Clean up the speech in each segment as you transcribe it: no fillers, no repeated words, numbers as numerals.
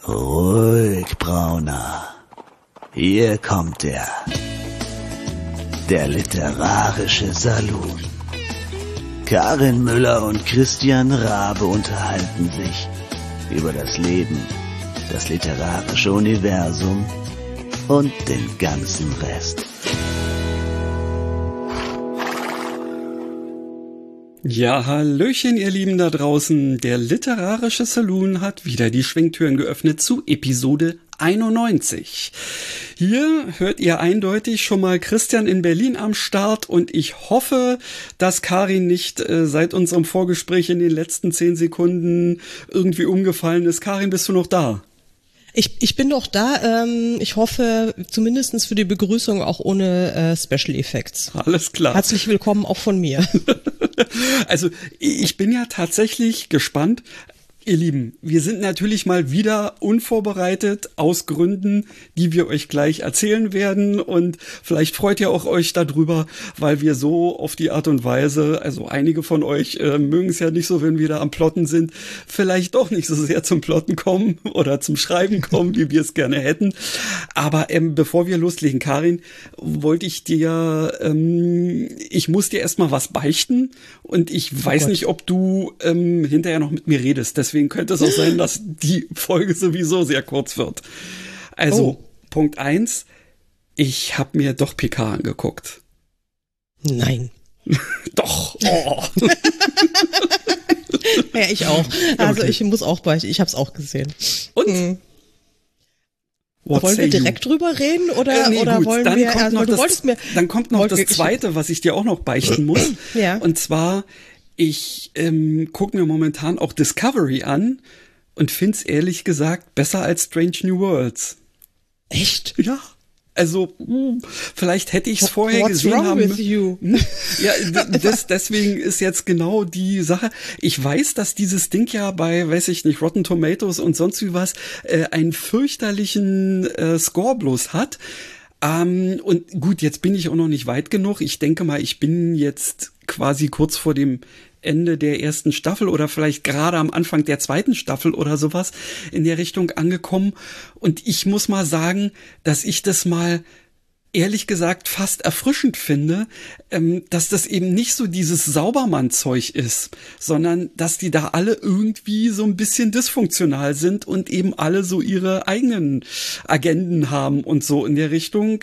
Ruhig, Brauner. Hier kommt er. Der literarische Saloon. Karin Müller und Christian Rabe unterhalten sich über das Leben, das literarische Universum und den ganzen Rest. Ja, hallöchen, ihr Lieben da draußen. Der literarische Saloon hat wieder die Schwingtüren geöffnet zu Episode 91. Hier hört ihr eindeutig schon mal Christian in Berlin am Start und ich hoffe, dass Karin nicht seit unserem Vorgespräch in den letzten 10 Sekunden irgendwie umgefallen ist. Karin, bist du noch da? Ich bin noch da. Ich hoffe zumindest für die Begrüßung auch ohne Special Effects. Alles klar. Herzlich willkommen auch von mir. Also ich bin ja tatsächlich gespannt. Ihr Lieben, wir sind natürlich mal wieder unvorbereitet aus Gründen, die wir euch gleich erzählen werden und vielleicht freut ihr auch euch darüber, weil wir so auf die Art und Weise, also einige von euch mögen es ja nicht so, wenn wir da am Plotten sind, vielleicht doch nicht so sehr zum Plotten kommen oder zum Schreiben kommen, wie wir es gerne hätten. Aber bevor wir loslegen, Karin, wollte ich dir, ich muss dir erstmal was beichten und ich weiß nicht, ob du hinterher noch mit mir redest. Deswegen könnte es auch sein, dass die Folge sowieso sehr kurz wird. Also, Punkt 1, ich habe mir doch PK angeguckt. Nein. Doch. Oh. Ja, ich auch. Also Okay. ich muss auch ich habe es auch gesehen. Und? Wollen wir direkt drüber reden oder Nee, oder gut. wollen Dann wir kommt noch du wolltest mir dann kommt noch das Zweite, was ich dir auch noch beichten muss. Ja. Und zwar, ich gucke mir momentan auch Discovery an und find's ehrlich gesagt besser als Strange New Worlds. Echt? Ja. Also, vielleicht hätte ich es vorher What's gesehen wrong haben. with you? Ja, deswegen ist jetzt genau die Sache. Ich weiß, dass dieses Ding ja bei, weiß ich nicht, Rotten Tomatoes und sonst wie was, einen fürchterlichen Score bloß hat. Und gut, jetzt bin ich auch noch nicht weit genug. Ich denke mal, ich bin jetzt quasi kurz vor dem Ende der ersten Staffel oder vielleicht gerade am Anfang der zweiten Staffel oder sowas in der Richtung angekommen. Und ich muss mal sagen, dass ich das mal ehrlich gesagt fast erfrischend finde, dass das eben nicht so dieses Saubermann-Zeug ist, sondern dass die da alle irgendwie so ein bisschen dysfunktional sind und eben alle so ihre eigenen Agenden haben und so in der Richtung.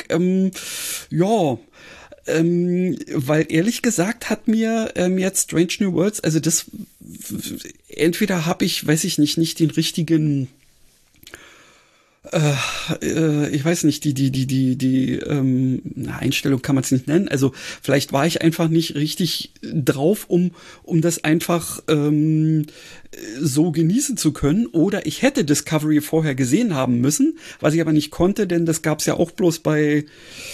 Weil ehrlich gesagt hat mir jetzt Strange New Worlds, also das entweder habe ich, weiß ich nicht den richtigen ich weiß nicht, die Einstellung kann man es nicht nennen. Also vielleicht war ich einfach nicht richtig drauf, um das einfach so genießen zu können. Oder ich hätte Discovery vorher gesehen haben müssen, was ich aber nicht konnte, denn das gab es ja auch bloß bei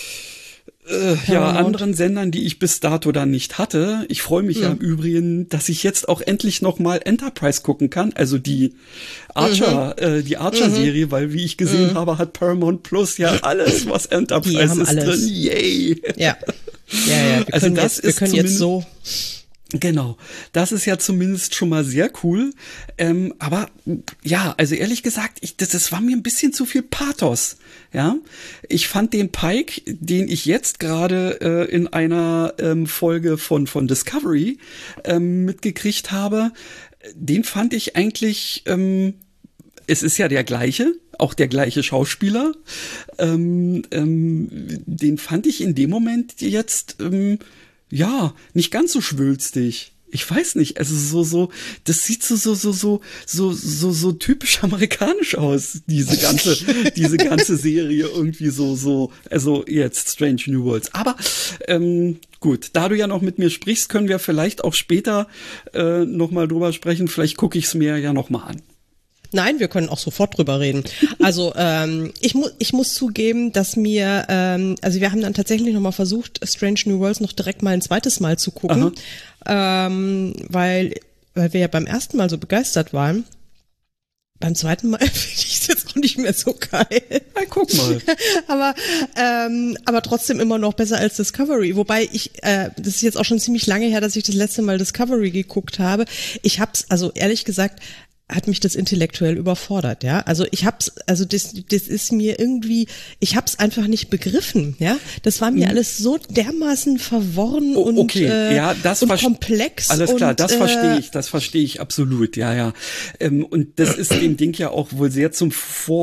anderen Sendern, die ich bis dato dann nicht hatte. Ich freue mich ja im Übrigen, dass ich jetzt auch endlich noch mal Enterprise gucken kann, also die Archer-Serie, weil wie ich gesehen habe, hat Paramount Plus ja alles, was Enterprise ist alles drin. Yay! Ja. Wir können jetzt so. Genau, das ist ja zumindest schon mal sehr cool. Aber ja, also ehrlich gesagt, das war mir ein bisschen zu viel Pathos. Ja, ich fand den Pike, den ich jetzt gerade in einer Folge von Discovery mitgekriegt habe, den fand ich eigentlich, es ist ja der gleiche, auch der gleiche Schauspieler. Den fand ich in dem Moment jetzt nicht ganz so schwülstig. Ich weiß nicht, also das sieht so typisch amerikanisch aus, diese ganze Serie irgendwie also jetzt Strange New Worlds. Aber gut, da du ja noch mit mir sprichst, können wir vielleicht auch später noch mal drüber sprechen. Vielleicht gucke ich es mir ja noch mal an. Nein, wir können auch sofort drüber reden. Also ich muss zugeben, dass mir, also wir haben dann tatsächlich nochmal versucht, Strange New Worlds noch direkt mal ein zweites Mal zu gucken, weil wir ja beim ersten Mal so begeistert waren. Beim zweiten Mal finde ich es jetzt auch nicht mehr so geil. Na, guck mal. aber trotzdem immer noch besser als Discovery. Wobei das ist jetzt auch schon ziemlich lange her, dass ich das letzte Mal Discovery geguckt habe. Ich hab's, also ehrlich gesagt, hat mich das intellektuell überfordert, ja. Also das ist mir irgendwie, ich hab's einfach nicht begriffen, ja. Das war mir alles so dermaßen verworren und komplex. Alles klar, das verstehe ich absolut, ja. Und das ist dem Ding ja auch wohl sehr zum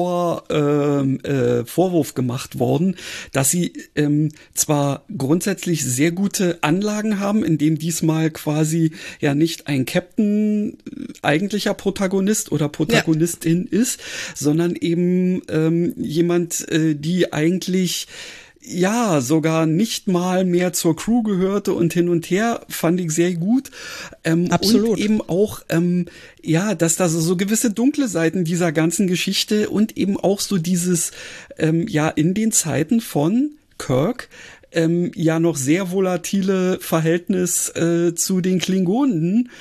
Vorwurf gemacht worden, dass sie zwar grundsätzlich sehr gute Anlagen haben, indem diesmal quasi ja nicht ein Captain eigentlicher Protagonist oder Protagonistin ist, sondern eben jemand, die eigentlich ja sogar nicht mal mehr zur Crew gehörte und hin und her, fand ich sehr gut. Absolut. Und eben auch, dass da so gewisse dunkle Seiten dieser ganzen Geschichte und eben auch so dieses, in den Zeiten von Kirk, noch sehr volatile Verhältnis zu den Klingonen,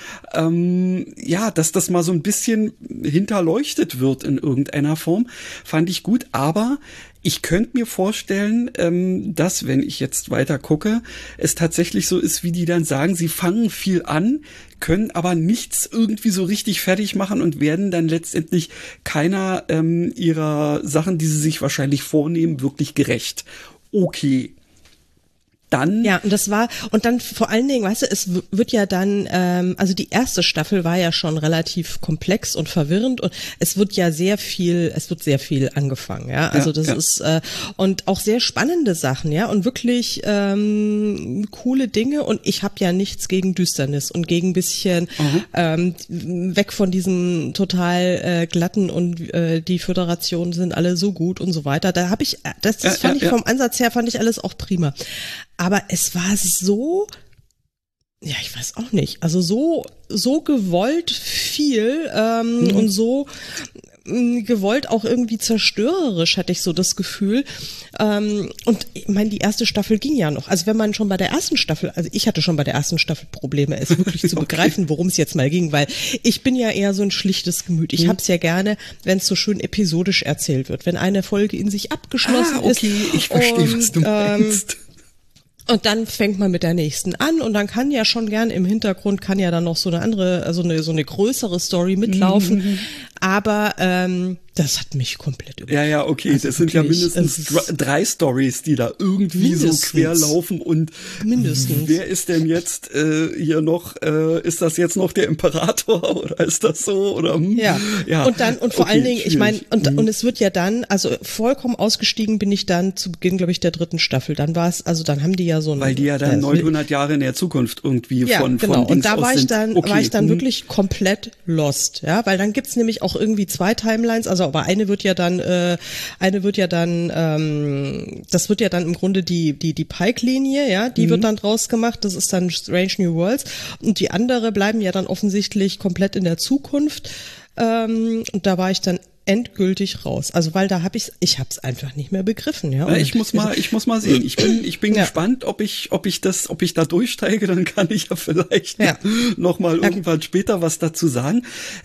dass das mal so ein bisschen hinterleuchtet wird in irgendeiner Form, fand ich gut, aber ich könnte mir vorstellen, dass, wenn ich jetzt weiter gucke, es tatsächlich so ist, wie die dann sagen, sie fangen viel an, können aber nichts irgendwie so richtig fertig machen und werden dann letztendlich keiner ihrer Sachen, die sie sich wahrscheinlich vornehmen, wirklich gerecht. Okay. Dann. Ja, und dann vor allen Dingen, weißt du, es wird ja dann, also die erste Staffel war ja schon relativ komplex und verwirrend und es wird sehr viel angefangen, ja. Also das ist und auch sehr spannende Sachen, ja, und wirklich coole Dinge und ich habe ja nichts gegen Düsternis und gegen bisschen weg von diesem total glatten und die Föderationen sind alle so gut und so weiter. Da habe ich, fand ich vom Ansatz her fand ich alles auch prima. Aber es war so, ja, ich weiß auch nicht, also so gewollt viel und so gewollt auch irgendwie zerstörerisch, hatte ich so das Gefühl. Und ich meine, die erste Staffel ging ja noch. Also wenn man schon bei der ersten Staffel, also ich hatte schon bei der ersten Staffel Probleme, es wirklich zu begreifen, worum es jetzt mal ging, weil ich bin ja eher so ein schlichtes Gemüt. Ich hab's ja gerne, wenn es so schön episodisch erzählt wird, wenn eine Folge in sich abgeschlossen ist. Ich verstehe, was du meinst. Und dann fängt man mit der nächsten an und dann kann ja schon gern im Hintergrund kann ja dann noch so eine andere, also so eine größere Story mitlaufen. Aber das hat mich komplett überrascht. Ja, okay, also das sind ja mindestens 3 Stories, die da irgendwie so quer laufen und wer ist denn jetzt hier noch, ist das jetzt noch der Imperator oder ist das so? Oder ja. Und vor allen Dingen, ich meine, und es wird ja dann, also vollkommen ausgestiegen bin ich dann zu Beginn, glaube ich, der 3. Staffel. Dann war es, also dann haben die ja so ein... Weil die ja dann 900 Jahre in der Zukunft irgendwie von und da war ich dann wirklich komplett lost, ja, weil dann gibt's nämlich auch irgendwie 2 Timelines, also aber das wird ja dann im Grunde die Pike-Linie, ja, die wird dann draus gemacht, das ist dann Strange New Worlds und die andere bleiben ja dann offensichtlich komplett in der Zukunft und da war ich dann endgültig raus. Also weil da ich hab's einfach nicht mehr begriffen, ja. Ich muss mal sehen. Ich bin gespannt, ob ich da durchsteige, dann kann ich ja vielleicht noch mal irgendwann später was dazu sagen.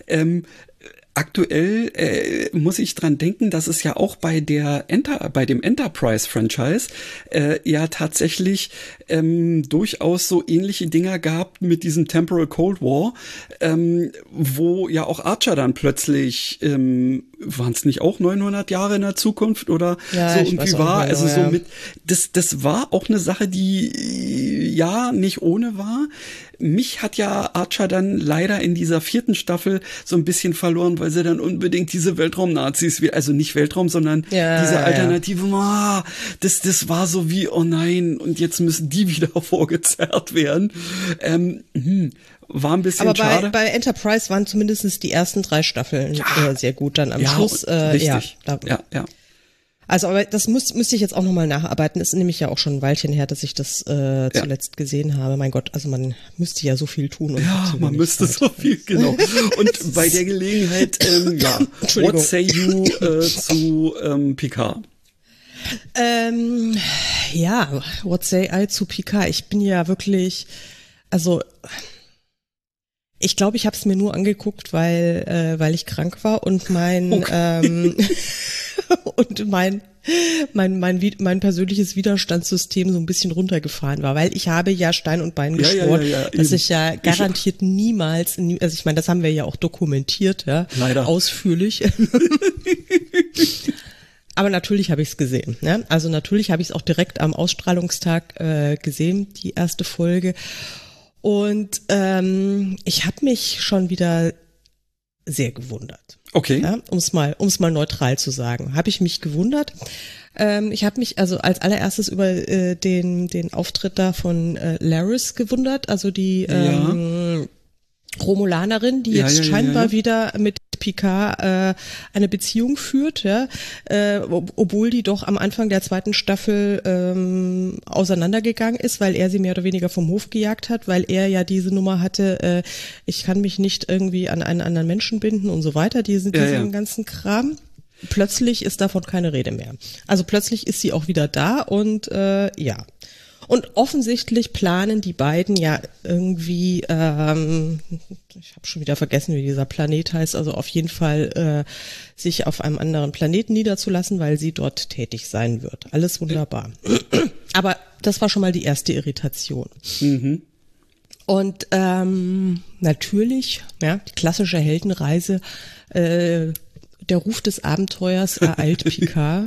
Aktuell muss ich dran denken, dass es ja auch bei dem Enterprise-Franchise ja tatsächlich durchaus so ähnliche Dinger gab mit diesem Temporal Cold War, wo ja auch Archer dann plötzlich, waren es nicht auch 900 Jahre in der Zukunft oder so irgendwie war, also so mit, das war auch eine Sache, die ja nicht ohne war. Mich hat ja Archer dann leider in dieser 4. Staffel so ein bisschen verloren, weil sie dann unbedingt diese Weltraum-Nazis, also nicht Weltraum, sondern diese Alternative, das war so wie, oh nein, und jetzt müssen die wieder vorgezerrt werden. War ein bisschen schade. Aber bei Enterprise waren zumindest die ersten 3 Staffeln sehr gut dann am Schluss. Richtig. Ja. Also, aber das müsste ich jetzt auch nochmal nacharbeiten. Ist nämlich ja auch schon ein Weilchen her, dass ich das zuletzt gesehen habe. Mein Gott, also man müsste ja so viel tun. Und man müsste so viel, genau. Und bei der Gelegenheit, what say you zu Picard? What say I zu Picard? Ich bin ja wirklich, also ich glaube, ich habe es mir nur angeguckt, weil ich krank war und mein und mein persönliches Widerstandssystem so ein bisschen runtergefahren war, weil ich habe ja Stein und Bein geschworen, dass ich ja garantiert niemals, also ich meine, das haben wir ja auch dokumentiert, ja, leider ausführlich. Aber natürlich habe ich es gesehen. Ne? Also natürlich habe ich es auch direkt am Ausstrahlungstag gesehen, die erste Folge. Und ich habe mich schon wieder sehr gewundert. Okay. Ja, um es mal neutral zu sagen, habe ich mich gewundert. Ich habe mich also als allererstes über den Auftritt da von Laris gewundert, also die Romulanerin, die jetzt scheinbar wieder mit Picard eine Beziehung führt, ja, obwohl die doch am Anfang der zweiten Staffel auseinandergegangen ist, weil er sie mehr oder weniger vom Hof gejagt hat, weil er ja diese Nummer hatte, ich kann mich nicht irgendwie an einen anderen Menschen binden und so weiter, diesen ganzen Kram. Plötzlich ist davon keine Rede mehr. Also plötzlich ist sie auch wieder da und ja. Und offensichtlich planen die beiden ja irgendwie, ich habe schon wieder vergessen, wie dieser Planet heißt, also auf jeden Fall sich auf einem anderen Planeten niederzulassen, weil sie dort tätig sein wird. Alles wunderbar. Aber das war schon mal die erste Irritation. Mhm. Und natürlich, ja, die klassische Heldenreise, der Ruf des Abenteuers ereilt Picard.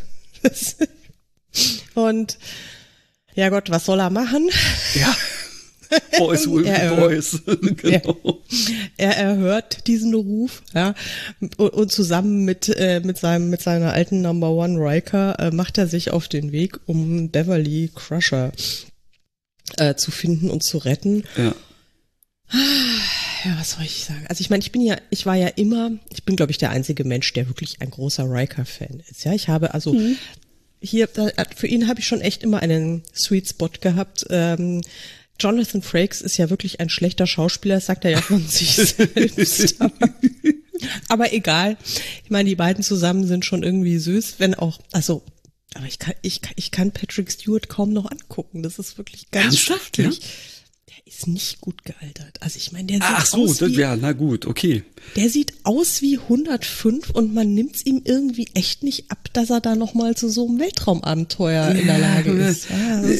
Und ja Gott, was soll er machen? Ja, Boys will be Boys. Genau. Er erhört diesen Ruf, ja, und zusammen mit seiner alten Number One Riker macht er sich auf den Weg, um Beverly Crusher zu finden und zu retten. Ja. Ja, was soll ich sagen? Also ich meine, ich bin, glaube ich, der einzige Mensch, der wirklich ein großer Riker-Fan ist. Ja, ich habe also für ihn habe ich schon echt immer einen Sweet Spot gehabt. Jonathan Frakes ist ja wirklich ein schlechter Schauspieler, das sagt er ja von sich selbst. Aber egal. Ich meine, die beiden zusammen sind schon irgendwie süß, wenn auch, also, aber ich kann Patrick Stewart kaum noch angucken. Das ist wirklich ganz schrecklich. Ja? Der ist nicht gut gealtert. Also ich meine, der sieht na gut, okay. Der sieht aus wie 105 und man nimmt's ihm irgendwie echt nicht ab, dass er da nochmal zu so einem Weltraumabenteuer in der Lage ist.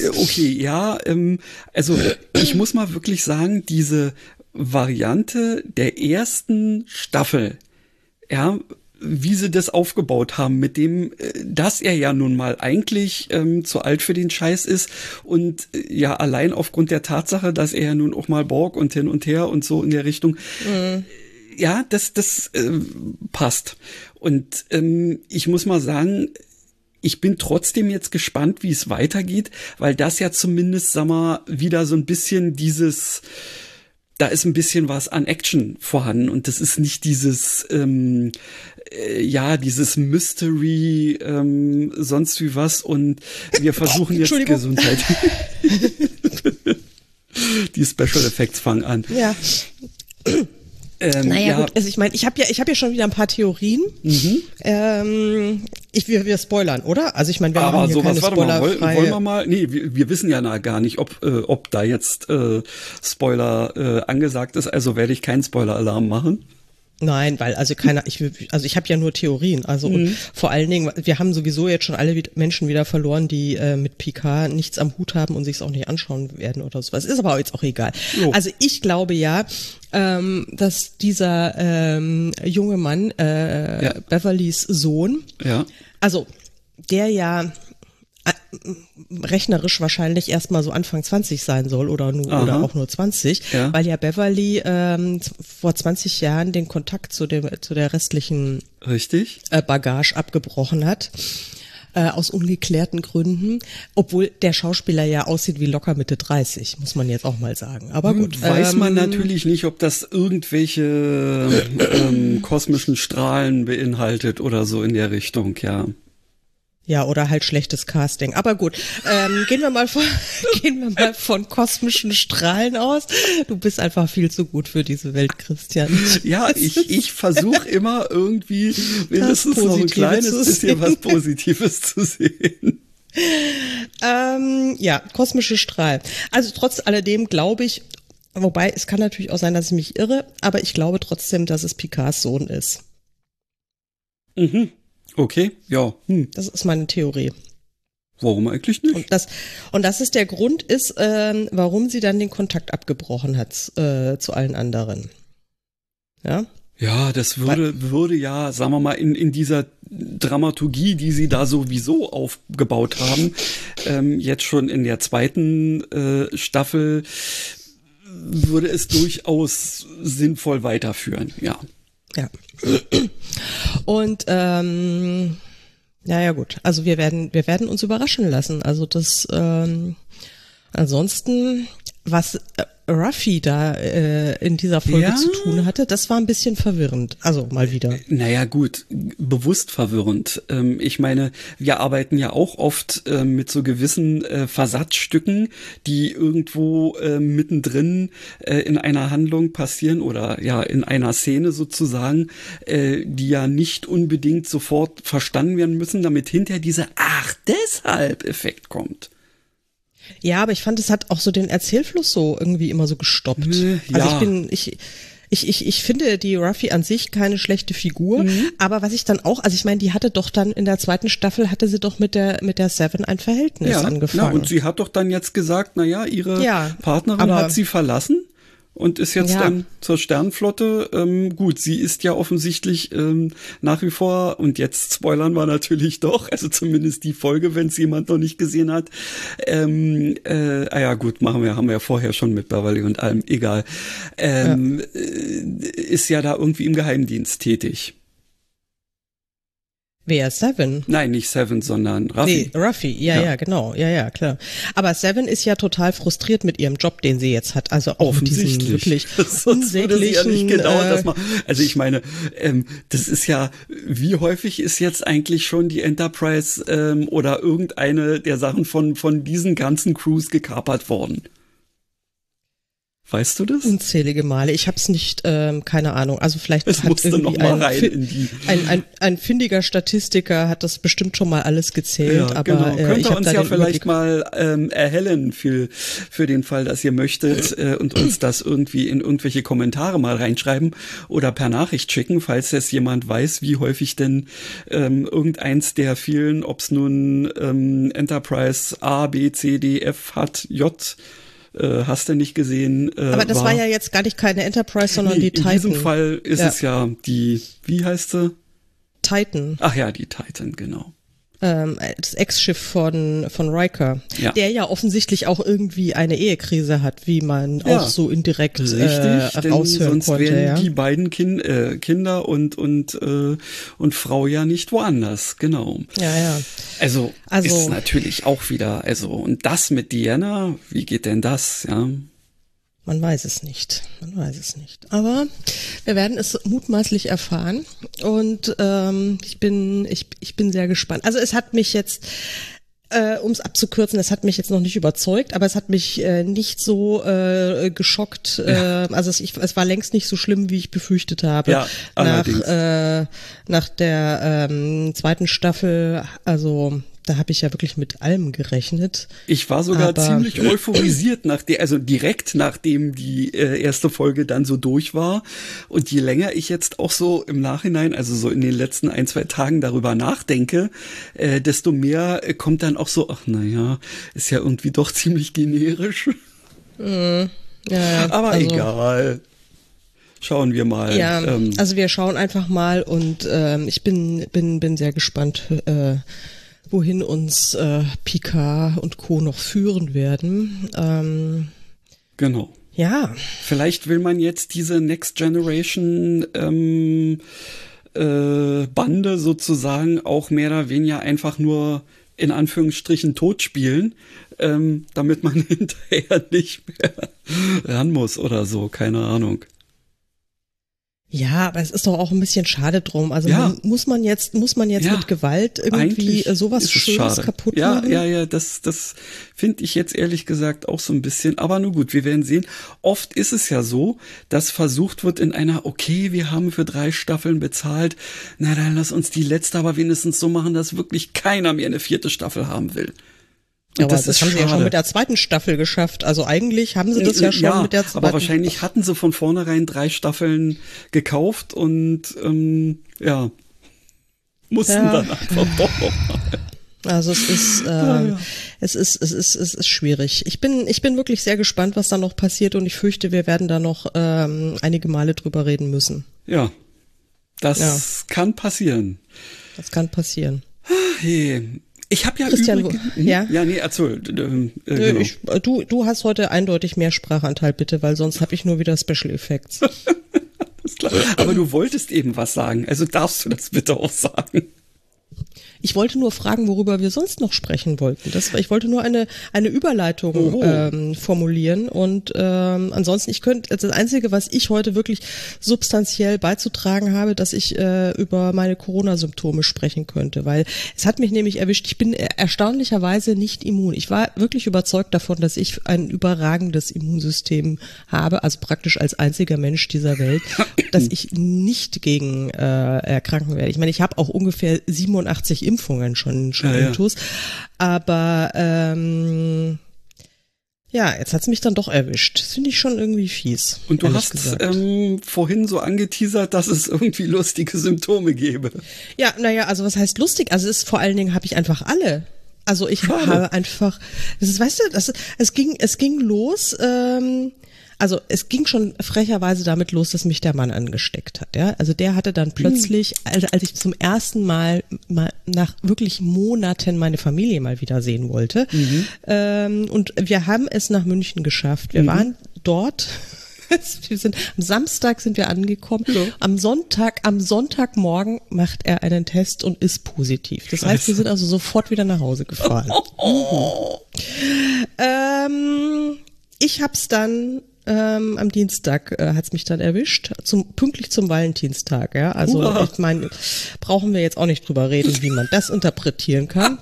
Also ich muss mal wirklich sagen, diese Variante der ersten Staffel, ja, wie sie das aufgebaut haben, mit dem, dass er ja nun mal eigentlich zu alt für den Scheiß ist und ja allein aufgrund der Tatsache, dass er ja nun auch mal Borg und hin und her und so in der Richtung, ja, das passt. Und ich muss mal sagen, ich bin trotzdem jetzt gespannt, wie es weitergeht, weil das ja zumindest, sag mal, wieder so ein bisschen dieses, da ist ein bisschen was an Action vorhanden und das ist nicht dieses, dieses Mystery, sonst wie was und wir versuchen jetzt Gesundheit. Die Special Effects fangen an. Ja. Gut, also ich meine, ich hab ja schon wieder ein paar Theorien. Mhm. Wir spoilern, oder? Also ich meine, wir machen hier keine Spoiler-freie. Wollen wir mal? Nee, wir wissen ja gar nicht, ob da jetzt Spoiler angesagt ist, also werde ich keinen Spoiler-Alarm machen. Nein, weil ich habe ja nur Theorien. Also und vor allen Dingen, wir haben sowieso jetzt schon alle Menschen wieder verloren, die mit Picard nichts am Hut haben und sich es auch nicht anschauen werden oder sowas. Ist aber jetzt auch egal. Jo. Also ich glaube ja, dass dieser junge Mann, Beverlys Sohn, also der ja rechnerisch wahrscheinlich erstmal so Anfang 20 sein soll oder auch nur 20, weil ja Beverly vor 20 Jahren den Kontakt zu der restlichen Bagage abgebrochen hat. Aus ungeklärten Gründen, obwohl der Schauspieler ja aussieht wie locker Mitte 30, muss man jetzt auch mal sagen. Aber gut. Weiß man natürlich nicht, ob das irgendwelche kosmischen Strahlen beinhaltet oder so in der Richtung, ja. Ja, oder halt schlechtes Casting. Aber gut, gehen wir mal von kosmischen Strahlen aus. Du bist einfach viel zu gut für diese Welt, Christian. Ja, ich versuche immer irgendwie mindestens noch ein kleines bisschen was Positives zu sehen. Kosmische Strahlen. Also trotz alledem glaube ich, wobei es kann natürlich auch sein, dass ich mich irre, aber ich glaube trotzdem, dass es Picards Sohn ist. Mhm. Okay, ja. Das ist meine Theorie. Warum eigentlich nicht? Und das ist der Grund warum sie dann den Kontakt abgebrochen hat zu allen anderen. Ja? Ja, das würde ja, sagen wir mal, in dieser Dramaturgie, die sie da sowieso aufgebaut haben, jetzt schon in der zweiten Staffel, würde es durchaus sinnvoll weiterführen, ja. Ja. Und ja gut, also wir werden uns überraschen lassen. Also das ansonsten, was Ruffy da in dieser Folge zu tun hatte, das war ein bisschen verwirrend. Also mal wieder. Naja gut, bewusst verwirrend. Ich meine, wir arbeiten ja auch oft mit so gewissen Versatzstücken, die irgendwo mittendrin in einer Handlung passieren oder ja in einer Szene sozusagen, die ja nicht unbedingt sofort verstanden werden müssen, damit hinterher dieser Deshalb-Effekt kommt. Ja, aber ich fand, es hat auch so den Erzählfluss so irgendwie immer so gestoppt. Ja. Also ich finde die Ruffy an sich keine schlechte Figur, aber was ich dann auch, also ich meine, die hatte doch dann in der zweiten Staffel, hatte sie doch mit der Seven ein Verhältnis angefangen. Ja, und sie hat doch dann jetzt gesagt, naja, ihre Partnerin hat sie verlassen. Und ist jetzt dann zur Sternenflotte. Gut, sie ist ja offensichtlich nach wie vor, und jetzt spoilern wir natürlich doch, also zumindest die Folge, wenn es jemand noch nicht gesehen hat. Ja gut, haben wir ja vorher schon mit Beverly und allem, egal. Ist ja da irgendwie im Geheimdienst tätig. Wer? Seven? Nein, nicht Seven, sondern Ruffy. Nee, Ruffy, ja, genau, ja, klar. Aber Seven ist ja total frustriert mit ihrem Job, den sie jetzt hat, also auch mit diesem wirklich unsäglichen... Ja nicht genau das machen. Also ich meine, das ist ja, wie häufig ist jetzt eigentlich schon die Enterprise oder irgendeine der Sachen von diesen ganzen Crews gekapert worden? Weißt du das? Unzählige Male. Ich habe es nicht, keine Ahnung. Also vielleicht es hat irgendwie ein findiger Statistiker hat das bestimmt schon mal alles gezählt. Ja, aber genau. Könnt ihr uns ja vielleicht Überblick mal erhellen für den Fall, dass ihr möchtet und uns das irgendwie in irgendwelche Kommentare mal reinschreiben oder per Nachricht schicken, falls es jemand weiß, wie häufig denn irgendeins der vielen, ob es nun Enterprise A, B, C, D, F hat, J, hast du nicht gesehen. Aber das war ja jetzt gar nicht keine Enterprise, sondern die Titan. In diesem Fall ist es ja die, wie heißt sie? Titan. Ach ja, die Titan, genau. Das Ex-Schiff von Riker, der ja offensichtlich auch irgendwie eine Ehekrise hat, wie man auch so indirekt raushören sonst konnte. Wären die beiden Kinder und Frau ja nicht woanders, genau. Ja. Also ist natürlich auch wieder, und das mit Diana, wie geht denn das, ja? Man weiß es nicht. Aber wir werden es mutmaßlich erfahren. Und ich bin sehr gespannt. Also es hat mich jetzt, um es abzukürzen, es hat mich jetzt noch nicht überzeugt, aber es hat mich nicht so geschockt. Also es war längst nicht so schlimm, wie ich befürchtet habe. Ja, nach der zweiten Staffel, also da habe ich ja wirklich mit allem gerechnet. Ich war sogar ziemlich euphorisiert direkt nachdem die erste Folge dann so durch war. Und je länger ich jetzt auch so im Nachhinein, also so in den letzten 1-2 Tagen darüber nachdenke, desto mehr kommt dann auch so, ach naja, ist ja irgendwie doch ziemlich generisch. Ja, aber egal. Schauen wir mal. Ja, also wir schauen einfach mal und ich bin sehr gespannt, wohin uns Picard und Co. noch führen werden. Genau. Ja. Vielleicht will man jetzt diese Next Generation Bande sozusagen auch mehr oder weniger einfach nur in Anführungsstrichen tot spielen, damit man hinterher nicht mehr ran muss oder so, keine Ahnung. Ja, aber es ist doch auch ein bisschen schade drum. Also muss man jetzt mit Gewalt irgendwie sowas Schönes kaputt machen? Ja, das finde ich jetzt ehrlich gesagt auch so ein bisschen. Aber nun gut, wir werden sehen. Oft ist es ja so, dass versucht wird in einer, okay, wir haben für 3 Staffeln bezahlt, na dann lass uns die letzte aber wenigstens so machen, dass wirklich keiner mehr eine 4. Staffel haben will. Ja, aber das haben sie ja schon mit der 2. Staffel geschafft. Also eigentlich haben sie das ja schon mit der 2. Aber wahrscheinlich hatten sie von vornherein 3 Staffeln gekauft und mussten dann einfach doch noch mal. Also es ist schwierig. Ich bin wirklich sehr gespannt, was da noch passiert, und ich fürchte, wir werden da noch einige Male drüber reden müssen. Ja, das kann passieren. Das kann passieren. Hey. Ich habe ja Christian, erzähl. Genau. Du hast heute eindeutig mehr Sprachanteil, bitte, weil sonst habe ich nur wieder Special Effects. Ist klar. Aber du wolltest eben was sagen, also darfst du das bitte auch sagen. Ich wollte nur fragen, worüber wir sonst noch sprechen wollten. Ich wollte nur eine Überleitung formulieren, und ansonsten, das Einzige, was ich heute wirklich substanziell beizutragen habe, dass ich über meine Corona-Symptome sprechen könnte, weil es hat mich nämlich erwischt. Ich bin erstaunlicherweise nicht immun. Ich war wirklich überzeugt davon, dass ich ein überragendes Immunsystem habe, also praktisch als einziger Mensch dieser Welt, dass ich nicht gegen erkranken werde. Ich meine, ich habe auch ungefähr 87 Impfungen schon intus. Aber jetzt hat's mich dann doch erwischt. Das finde ich schon irgendwie fies. Und du hast vorhin so angeteasert, dass es irgendwie lustige Symptome gäbe. Ja, also was heißt lustig? Also vor allen Dingen habe ich einfach alle. Also ich habe einfach, es ging los, also es ging schon frecherweise damit los, dass mich der Mann angesteckt hat. Ja? Also der hatte dann plötzlich, als ich zum ersten Mal nach wirklich Monaten meine Familie mal wieder sehen wollte, und wir haben es nach München geschafft. Wir waren dort. Am Samstag sind wir angekommen. Ja. Am Sonntagmorgen macht er einen Test und ist positiv. Das heißt, wir sind also sofort wieder nach Hause gefahren. Ich hab's dann am Dienstag hat's mich dann erwischt, pünktlich zum Valentinstag. Ja? Also ich meine, brauchen wir jetzt auch nicht drüber reden, wie man das interpretieren kann.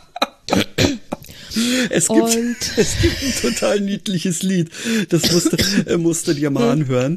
Es gibt ein total niedliches Lied, das musste dir mal anhören.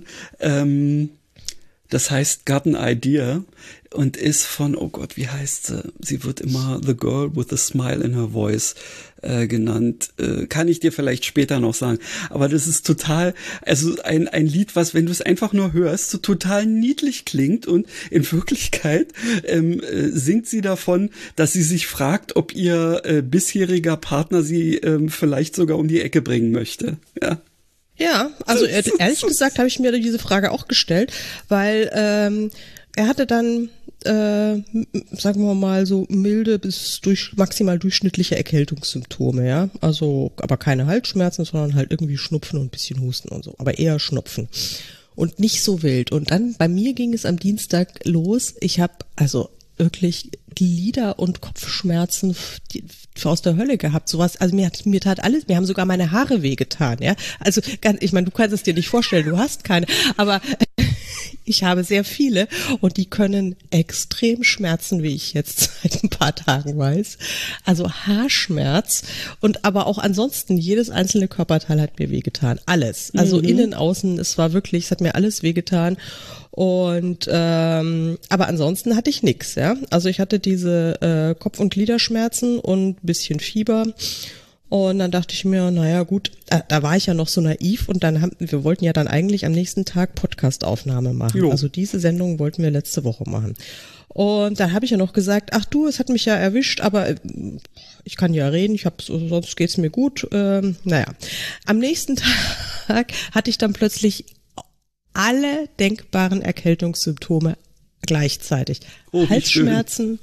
Das heißt Got an Idea und ist von, oh Gott, wie heißt sie? Sie wird immer The Girl with a Smile in Her Voice genannt. Kann ich dir vielleicht später noch sagen. Aber das ist total, also ein Lied, was, wenn du es einfach nur hörst, so total niedlich klingt, und in Wirklichkeit singt sie davon, dass sie sich fragt, ob ihr bisheriger Partner sie vielleicht sogar um die Ecke bringen möchte. Ja. Ja, also ehrlich gesagt habe ich mir diese Frage auch gestellt, weil er hatte dann, sagen wir mal, so milde bis maximal durchschnittliche Erkältungssymptome, ja. Also, aber keine Halsschmerzen, sondern halt irgendwie Schnupfen und ein bisschen Husten und so, aber eher Schnupfen. Und nicht so wild. Und dann, bei mir ging es am Dienstag los. Ich habe also wirklich Glieder- und Kopfschmerzen aus der Hölle gehabt, sowas, also mir tat alles, mir haben sogar meine Haare wehgetan, ja, also ich meine, du kannst es dir nicht vorstellen, du hast keine, aber ich habe sehr viele, und die können extrem schmerzen, wie ich jetzt seit ein paar Tagen weiß, also Haarschmerz, und aber auch ansonsten, jedes einzelne Körperteil hat mir wehgetan, alles, also innen, außen, es hat mir alles wehgetan. Und aber ansonsten hatte ich nix, ja. Also ich hatte diese Kopf- und Gliederschmerzen und ein bisschen Fieber. Und dann dachte ich mir, naja gut, da war ich ja noch so naiv, und wir wollten ja dann eigentlich am nächsten Tag Podcast-Aufnahme machen. Jo. Also diese Sendung wollten wir letzte Woche machen. Und dann habe ich ja noch gesagt, ach du, es hat mich ja erwischt, aber ich kann ja reden, sonst geht's mir gut. Naja, am nächsten Tag hatte ich dann plötzlich alle denkbaren Erkältungssymptome gleichzeitig. Halsschmerzen,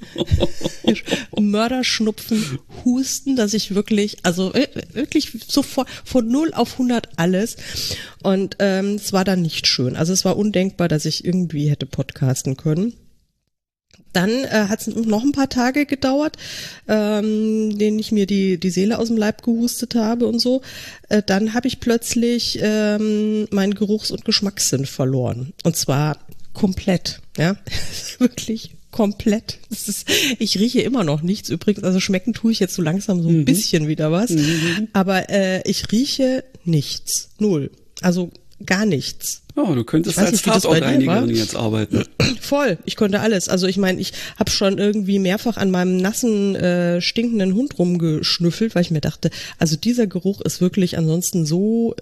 Mörderschnupfen, Husten, dass ich wirklich sofort von 0 auf 100 alles. Und es war dann nicht schön. Also es war undenkbar, dass ich irgendwie hätte podcasten können. Dann hat es noch ein paar Tage gedauert, denen ich mir die Seele aus dem Leib gehustet habe und so. Dann habe ich plötzlich meinen Geruchs- und Geschmackssinn verloren. Und zwar komplett, ja, wirklich komplett. Ich rieche immer noch nichts übrigens, also schmecken tue ich jetzt so langsam so ein bisschen wieder was. Aber ich rieche nichts, null, also gar nichts. Oh, du könntest als Tatortreinigerin jetzt arbeiten. Voll, ich konnte alles. Also ich meine, ich habe schon irgendwie mehrfach an meinem nassen, stinkenden Hund rumgeschnüffelt, weil ich mir dachte, also dieser Geruch ist wirklich ansonsten so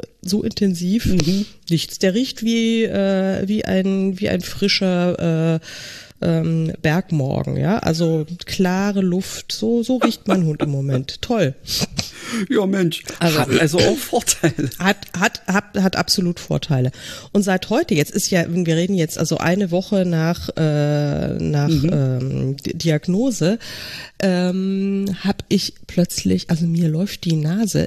intensiv. Nichts. Der riecht wie ein frischer Bergmorgen, ja, also klare Luft, so riecht mein Hund im Moment. Toll. Ja, Mensch, hat also auch Vorteile. Hat absolut Vorteile. Und seit heute, jetzt ist ja, wir reden jetzt also eine Woche nach Diagnose, habe ich plötzlich, also mir läuft die Nase,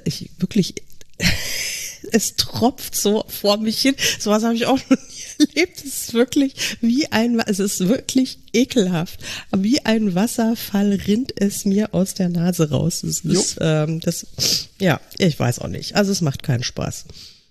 es tropft so vor mich hin. Sowas habe ich auch noch nie erlebt. Es ist wirklich ekelhaft. Wie ein Wasserfall rinnt es mir aus der Nase raus. Ich weiß auch nicht. Also es macht keinen Spaß.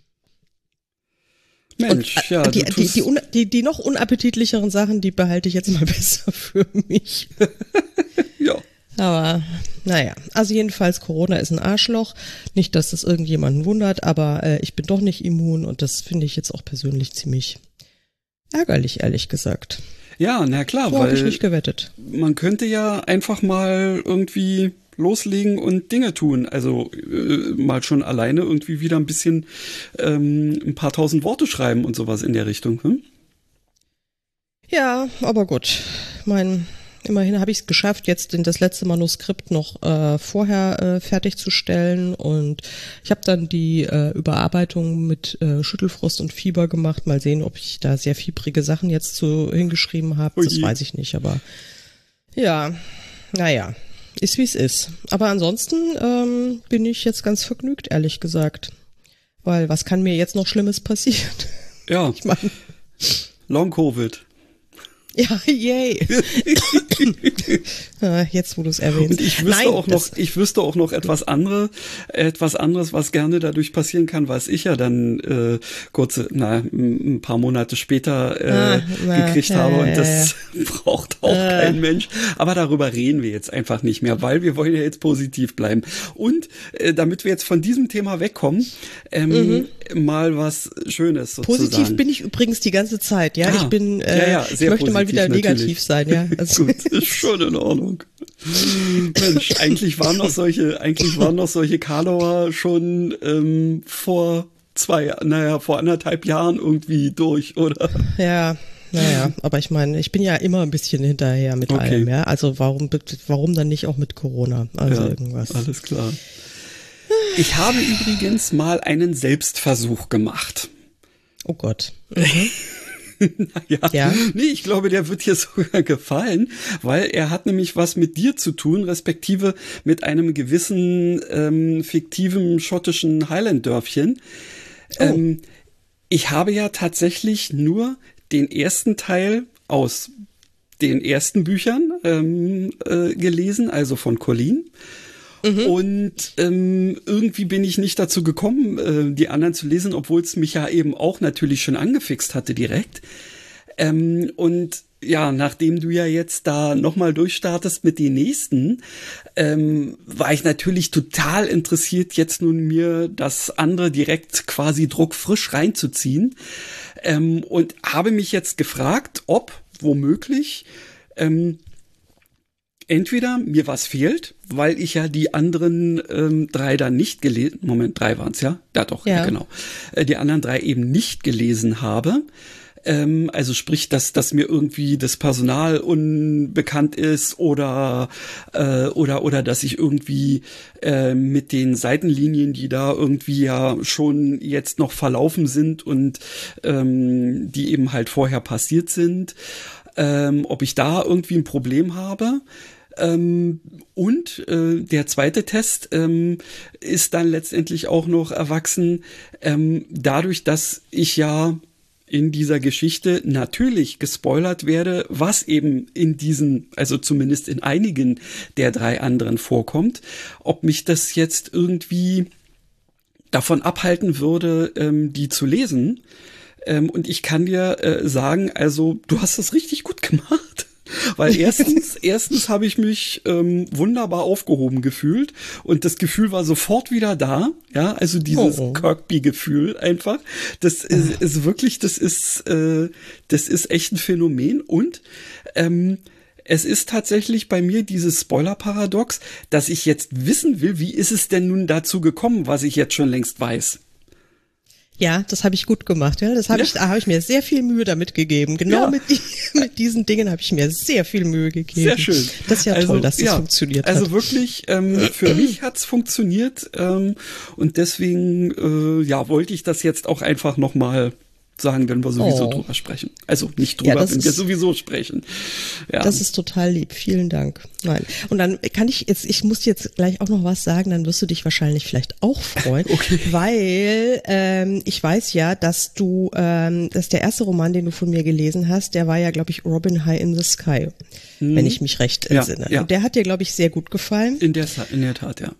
Mensch, und, ja. Die noch unappetitlicheren Sachen, die behalte ich jetzt mal besser für mich. Ja. Aber naja, also jedenfalls Corona ist ein Arschloch. Nicht, dass das irgendjemanden wundert, aber ich bin doch nicht immun und das finde ich jetzt auch persönlich ziemlich ärgerlich, ehrlich gesagt. Ja, na klar, So weil habe ich nicht gewettet. man könnte ja einfach mal irgendwie loslegen und Dinge tun. Also mal schon alleine irgendwie wieder ein bisschen ein paar tausend Worte schreiben und sowas in der Richtung. Hm? Ja, aber gut. Immerhin habe ich es geschafft, jetzt das letzte Manuskript noch vorher fertigzustellen und ich habe dann die Überarbeitung mit Schüttelfrost und Fieber gemacht. Mal sehen, ob ich da sehr fiebrige Sachen jetzt hingeschrieben habe. Das weiß ich nicht, aber ja, naja, ist wie es ist. Aber ansonsten bin ich jetzt ganz vergnügt, ehrlich gesagt. Weil was kann mir jetzt noch Schlimmes passieren? Ja, Ich meine, Long-Covid. ja, yay. Jetzt, wo du es erwähnst. Und ich wüsste auch noch etwas anderes, was gerne dadurch passieren kann, was ich ja dann ein paar Monate später gekriegt habe. Und das braucht auch kein Mensch. Aber darüber reden wir jetzt einfach nicht mehr, weil wir wollen ja jetzt positiv bleiben. Und damit wir jetzt von diesem Thema wegkommen, mal was Schönes sozusagen. Positiv bin ich übrigens die ganze Zeit, ja. Ich möchte mal wieder negativ sein, ja. Also gut, ist schon in Ordnung. Mensch, eigentlich waren noch solche Karlauer schon vor 1,5 Jahren irgendwie durch, oder? Ja, naja, aber ich meine, ich bin ja immer ein bisschen hinterher mit allem, ja. Also warum dann nicht auch mit Corona? Also ja, irgendwas. Alles klar. Ich habe übrigens mal einen Selbstversuch gemacht. Oh Gott. Ja. Nee, ich glaube, der wird dir sogar gefallen, weil er hat nämlich was mit dir zu tun, respektive mit einem gewissen fiktiven schottischen Highland-Dörfchen. Ich habe ja tatsächlich nur den ersten Teil aus den ersten Büchern gelesen, also von Colleen. Und irgendwie bin ich nicht dazu gekommen, die anderen zu lesen, obwohl es mich ja eben auch natürlich schon angefixt hatte direkt. Und ja, nachdem du ja jetzt da nochmal durchstartest mit den nächsten, war ich natürlich total interessiert, jetzt nun mir das andere direkt quasi druckfrisch reinzuziehen. Und habe mich jetzt gefragt, ob womöglich entweder mir was fehlt, weil ich ja die anderen 3 dann nicht gelesen, 3 waren es ja? Ja doch, ja. Genau. Die anderen 3 eben nicht gelesen habe. Also sprich, dass mir irgendwie das Personal unbekannt ist oder dass ich irgendwie mit den Seitenlinien, die da irgendwie ja schon jetzt noch verlaufen sind und die eben halt vorher passiert sind, ob ich da irgendwie ein Problem habe. Und der zweite Test ist dann letztendlich auch noch erwachsen, dadurch, dass ich ja in dieser Geschichte natürlich gespoilert werde, was eben in diesen, also zumindest in einigen der 3 anderen vorkommt, ob mich das jetzt irgendwie davon abhalten würde, die zu lesen. Und ich kann dir sagen, also du hast das richtig gut gemacht. Weil erstens habe ich mich wunderbar aufgehoben gefühlt und das Gefühl war sofort wieder da, ja, also dieses Kirkby-Gefühl einfach, das ist wirklich, das ist echt ein Phänomen und es ist tatsächlich bei mir dieses Spoiler-Paradox, dass ich jetzt wissen will, wie ist es denn nun dazu gekommen, was ich jetzt schon längst weiß. Ja, das habe ich gut gemacht. Ja, da habe ich mir sehr viel Mühe damit gegeben. Genau mit diesen Dingen habe ich mir sehr viel Mühe gegeben. Sehr schön. Das ist ja toll, dass das funktioniert hat. Also wirklich, für mich hat's funktioniert und deswegen wollte ich das jetzt auch einfach nochmal sagen, wenn wir sowieso drüber sprechen. Also nicht drüber, wenn wir sowieso sprechen. Ja. Das ist total lieb. Vielen Dank. Nein. Und dann ich muss jetzt gleich auch noch was sagen, dann wirst du dich wahrscheinlich vielleicht auch freuen, okay. Weil ich weiß ja, dass dass der erste Roman, den du von mir gelesen hast, der war ja, glaube ich, Robin High in the Sky, wenn ich mich recht entsinne. Ja. Und der hat dir, glaube ich, sehr gut gefallen. In der Tat, ja.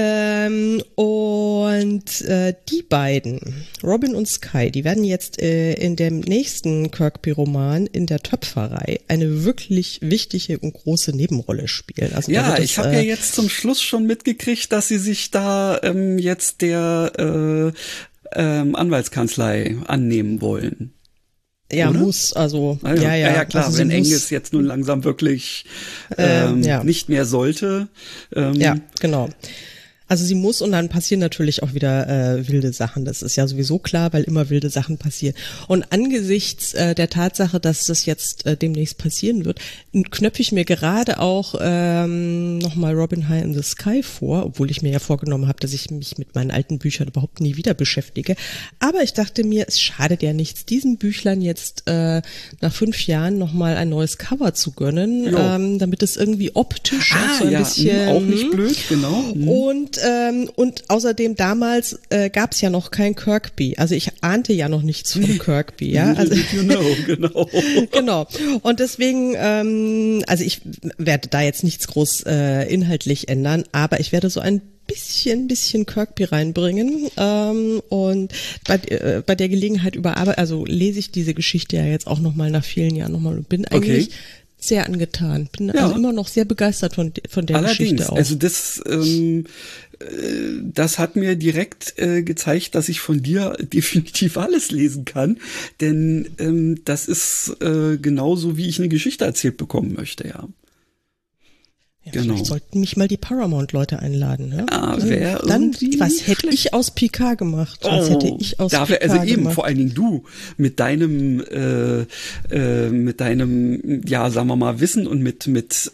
Die beiden, Robin und Sky, die werden jetzt in dem nächsten Kirkby-Roman in der Töpferei eine wirklich wichtige und große Nebenrolle spielen. Also ich habe ja jetzt zum Schluss schon mitgekriegt, dass sie sich da jetzt der Anwaltskanzlei annehmen wollen. Ja, oder? Muss, also, ja, klar, also wenn Engels jetzt nun langsam wirklich nicht mehr sollte. Ja, genau. Also sie muss, und dann passieren natürlich auch wieder wilde Sachen. Das ist ja sowieso klar, weil immer wilde Sachen passieren. Und angesichts der Tatsache, dass das jetzt demnächst passieren wird, knöpfe ich mir gerade auch nochmal Robin High in the Sky vor, obwohl ich mir ja vorgenommen habe, dass ich mich mit meinen alten Büchern überhaupt nie wieder beschäftige. Aber ich dachte mir, es schadet ja nichts, diesen Büchlein jetzt nach 5 Jahren nochmal ein neues Cover zu gönnen, damit es irgendwie optisch auch so ein bisschen... auch nicht blöd, genau. Und außerdem damals gab es ja noch kein Kirkby. Also ich ahnte ja noch nichts von Kirkby, ja. Also genau. Genau. Und deswegen, also ich werde da jetzt nichts groß inhaltlich ändern, aber ich werde so ein bisschen Kirkby reinbringen und bei der Gelegenheit lese ich diese Geschichte ja jetzt auch nochmal nach vielen Jahren nochmal und bin eigentlich sehr angetan. Bin also immer noch sehr begeistert von der Geschichte auch. Also das hat mir direkt gezeigt, dass ich von dir definitiv alles lesen kann, denn das ist genauso, wie ich eine Geschichte erzählt bekommen möchte, ja. Ja, genau. Vielleicht sollten mich mal die Paramount-Leute einladen. Ne? Dann was hätte ich aus Picard gemacht? Was hätte ich aus Picard also eben, gemacht? vor allen Dingen du mit deinem, ja, sagen wir mal, Wissen und mit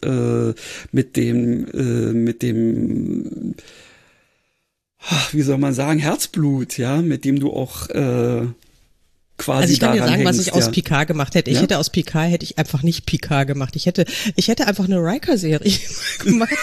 dem, wie soll man sagen, Herzblut, ja, mit dem du auch quasi also ich kann dir sagen, hängst, was ich aus Picard gemacht hätte. Ich hätte aus Picard einfach nicht Picard gemacht. Ich hätte einfach eine Riker-Serie gemacht.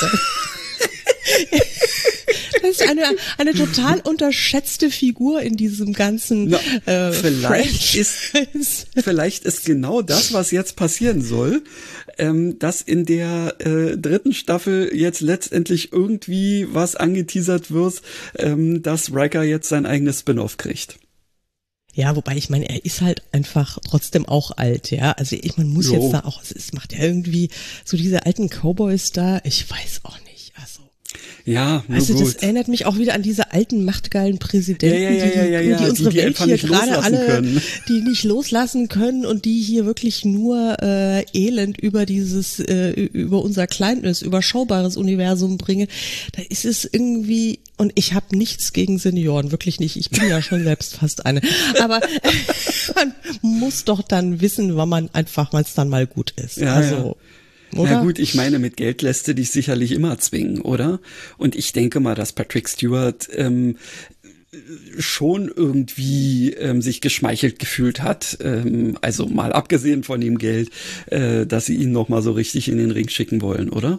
Das ist eine total unterschätzte Figur in diesem ganzen vielleicht ist genau das, was jetzt passieren soll, dass in der 3. Staffel jetzt letztendlich irgendwie was angeteasert wird, dass Riker jetzt sein eigenes Spin-off kriegt. Ja, wobei ich meine, er ist halt einfach trotzdem auch alt, ja. Also man muss jetzt da auch, es macht ja irgendwie so diese alten Cowboys da, ich weiß auch nicht, also. Ja, nur also gut. das erinnert mich auch wieder an diese alten machtgeilen Präsidenten, die unsere die Welt hier gerade alle, können. die nicht loslassen können und die hier wirklich nur Elend über über unser kleines, überschaubares Universum bringen. Da ist es irgendwie, und ich habe nichts gegen Senioren, wirklich nicht. Ich bin ja schon selbst fast eine. Aber man muss doch dann wissen, wann es dann mal gut ist. Ja, also. Oder? Ja gut, ich meine, mit Geld lässt du dich sicherlich immer zwingen, oder? Und ich denke mal, dass Patrick Stewart schon irgendwie sich geschmeichelt gefühlt hat, also mal abgesehen von dem Geld, dass sie ihn noch mal so richtig in den Ring schicken wollen, oder?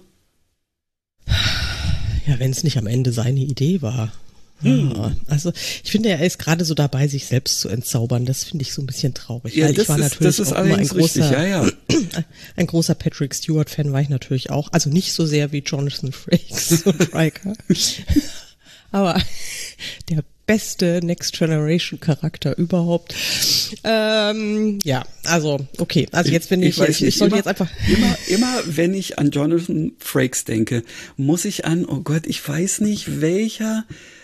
Ja, wenn es nicht am Ende seine Idee war. Ja, also ich finde, er ist gerade so dabei, sich selbst zu entzaubern. Das finde ich so ein bisschen traurig. Ja, weil ich war natürlich auch immer ein großer Patrick Stewart-Fan war ich natürlich auch. Also nicht so sehr wie Jonathan Frakes und Riker. Aber der beste Next Generation Charakter überhaupt. Ja, also okay. Also jetzt bin ich sollte jetzt einfach immer wenn ich an Jonathan Frakes denke, muss ich an, oh Gott, ich weiß nicht welcher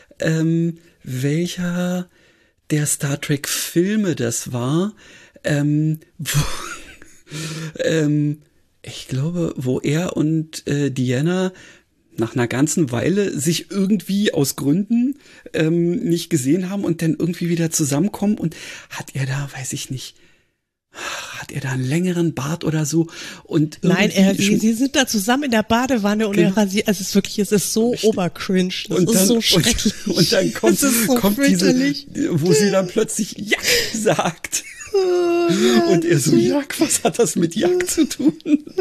der Star Trek Filme das war, ich glaube, wo er und Deanna nach einer ganzen Weile sich irgendwie aus Gründen nicht gesehen haben und dann irgendwie wieder zusammenkommen. Und hat er da, weiß ich nicht, hat er da einen längeren Bart oder so? Und nein, sie sind da zusammen in der Badewanne und er rasiert. Also es ist so obercringe. Das ist so schrecklich. Und dann kommt so diese, wo sie dann plötzlich Jack sagt. Und er so, Jack, was hat das mit Jack zu tun?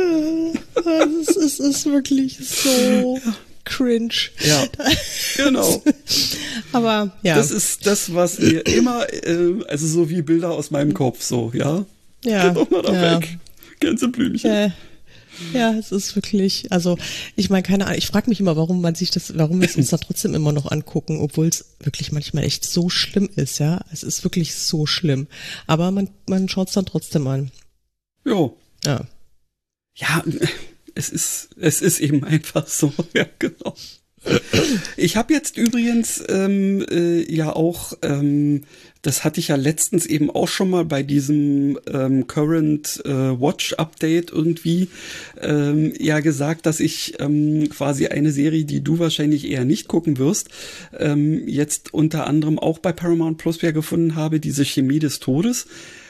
Es ist wirklich so cringe. Ja, genau. Aber ja. Das ist das, was mir immer, also so wie Bilder aus meinem Kopf, so, ja. Ja. Geh doch mal da weg. Gänseblümchen. Ja, es ist wirklich, also ich meine, keine Ahnung, ich frage mich immer, warum wir es uns dann trotzdem immer noch angucken, obwohl es wirklich manchmal echt so schlimm ist, ja. Es ist wirklich so schlimm. Aber man schaut es dann trotzdem an. Jo. Ja. Ja, es ist eben einfach so, ja, genau. Ich habe jetzt übrigens ja auch, das hatte ich ja letztens eben auch schon mal bei diesem Current Watch Update irgendwie ja gesagt, dass ich quasi eine Serie, die du wahrscheinlich eher nicht gucken wirst, jetzt unter anderem auch bei Paramount Plus ja gefunden habe, diese Chemie des Todes.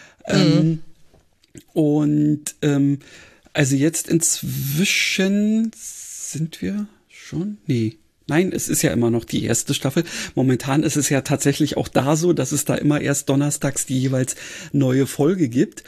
Und also jetzt inzwischen sind wir schon? Nee. Nein, es ist ja immer noch die erste Staffel. Momentan ist es ja tatsächlich auch da so, dass es da immer erst donnerstags die jeweils neue Folge gibt.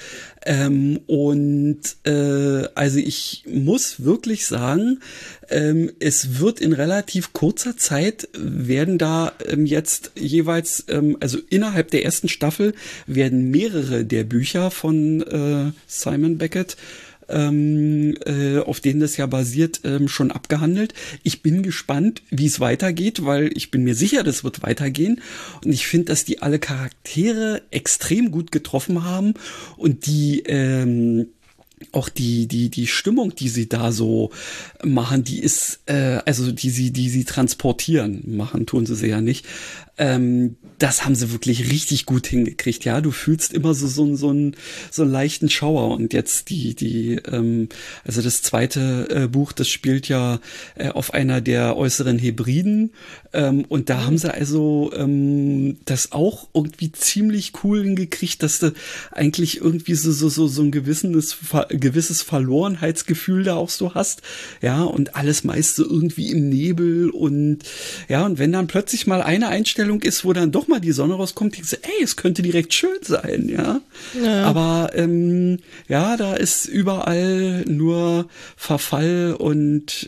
Also ich muss wirklich sagen, es wird in relativ kurzer Zeit werden da jetzt jeweils, also innerhalb der ersten Staffel werden mehrere der Bücher von Simon Beckett auf denen das ja basiert, schon abgehandelt. Ich bin gespannt, wie es weitergeht, weil ich bin mir sicher, das wird weitergehen. Und ich finde, dass die alle Charaktere extrem gut getroffen haben und die auch die Stimmung, die sie da so machen, die ist, also die sie transportieren, machen tun sie ja nicht. Das haben sie wirklich richtig gut hingekriegt, ja. Du fühlst immer so einen leichten Schauer. Und jetzt also das zweite Buch, das spielt ja auf einer der äußeren Hebriden. Und da haben sie also das auch irgendwie ziemlich cool hingekriegt, dass du eigentlich irgendwie so ein gewisses Verlorenheitsgefühl da auch so hast. Ja, und alles meist so irgendwie im Nebel und ja, und wenn dann plötzlich mal eine Einstellung ist, wo dann doch mal die Sonne rauskommt, denkst du, ey, es könnte direkt schön sein, ja. Aber ja, da ist überall nur Verfall und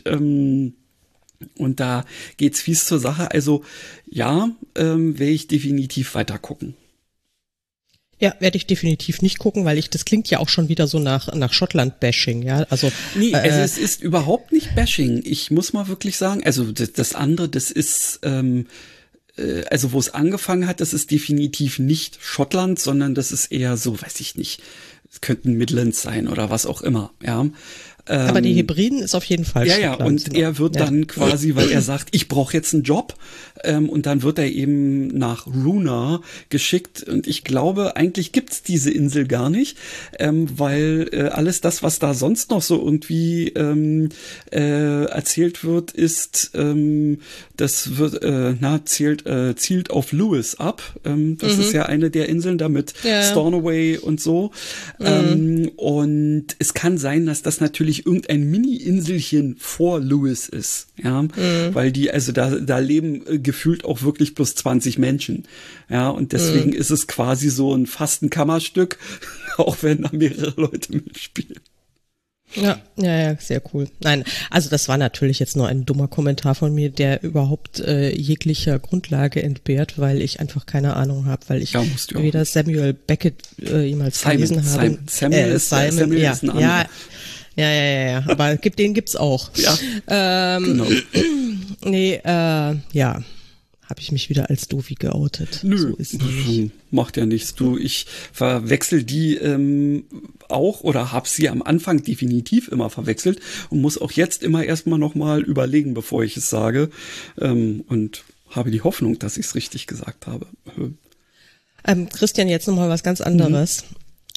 da geht's fies zur Sache. Also ja, werde ich definitiv weiter gucken. Ja, werde ich definitiv nicht gucken, weil das klingt ja auch schon wieder so nach Schottland-Bashing, ja. Also nee, also es ist überhaupt nicht Bashing. Ich muss mal wirklich sagen, also das andere, das ist also wo es angefangen hat, das ist definitiv nicht Schottland, sondern das ist eher so, weiß ich nicht, es könnten Midlands sein oder was auch immer, ja. Aber die Hebriden ist auf jeden Fall Schottland. Ja, und er wird dann quasi, weil er sagt, ich brauche jetzt einen Job, und dann wird er eben nach Runa geschickt und ich glaube, eigentlich gibt's diese Insel gar nicht, weil alles das, was da sonst noch so irgendwie erzählt wird, ist, das wird zielt auf Lewis ab. Das ist ja eine der Inseln da mit Stornoway und so. Und es kann sein, dass das natürlich irgendein Mini-Inselchen vor Lewis ist, ja, weil die, also da leben gefühlt auch wirklich plus 20 Menschen, ja, und deswegen ist es quasi so fast ein Kammerstück, auch wenn da mehrere Leute mitspielen. Ja, sehr cool. Nein, also das war natürlich jetzt nur ein dummer Kommentar von mir, der überhaupt jeglicher Grundlage entbehrt, weil ich einfach keine Ahnung habe, weil ich weder Samuel Beckett jemals gelesen habe. Samuel ist ein anderer. Ja, aber den gibt's auch. Ja, genau. Nee, habe ich mich wieder als Doofi geoutet. Nö, so ist nicht. Macht ja nichts. Ich verwechsel die auch oder habe sie am Anfang definitiv immer verwechselt und muss auch jetzt immer erstmal nochmal überlegen, bevor ich es sage, und habe die Hoffnung, dass ich es richtig gesagt habe. Christian, jetzt nochmal was ganz anderes.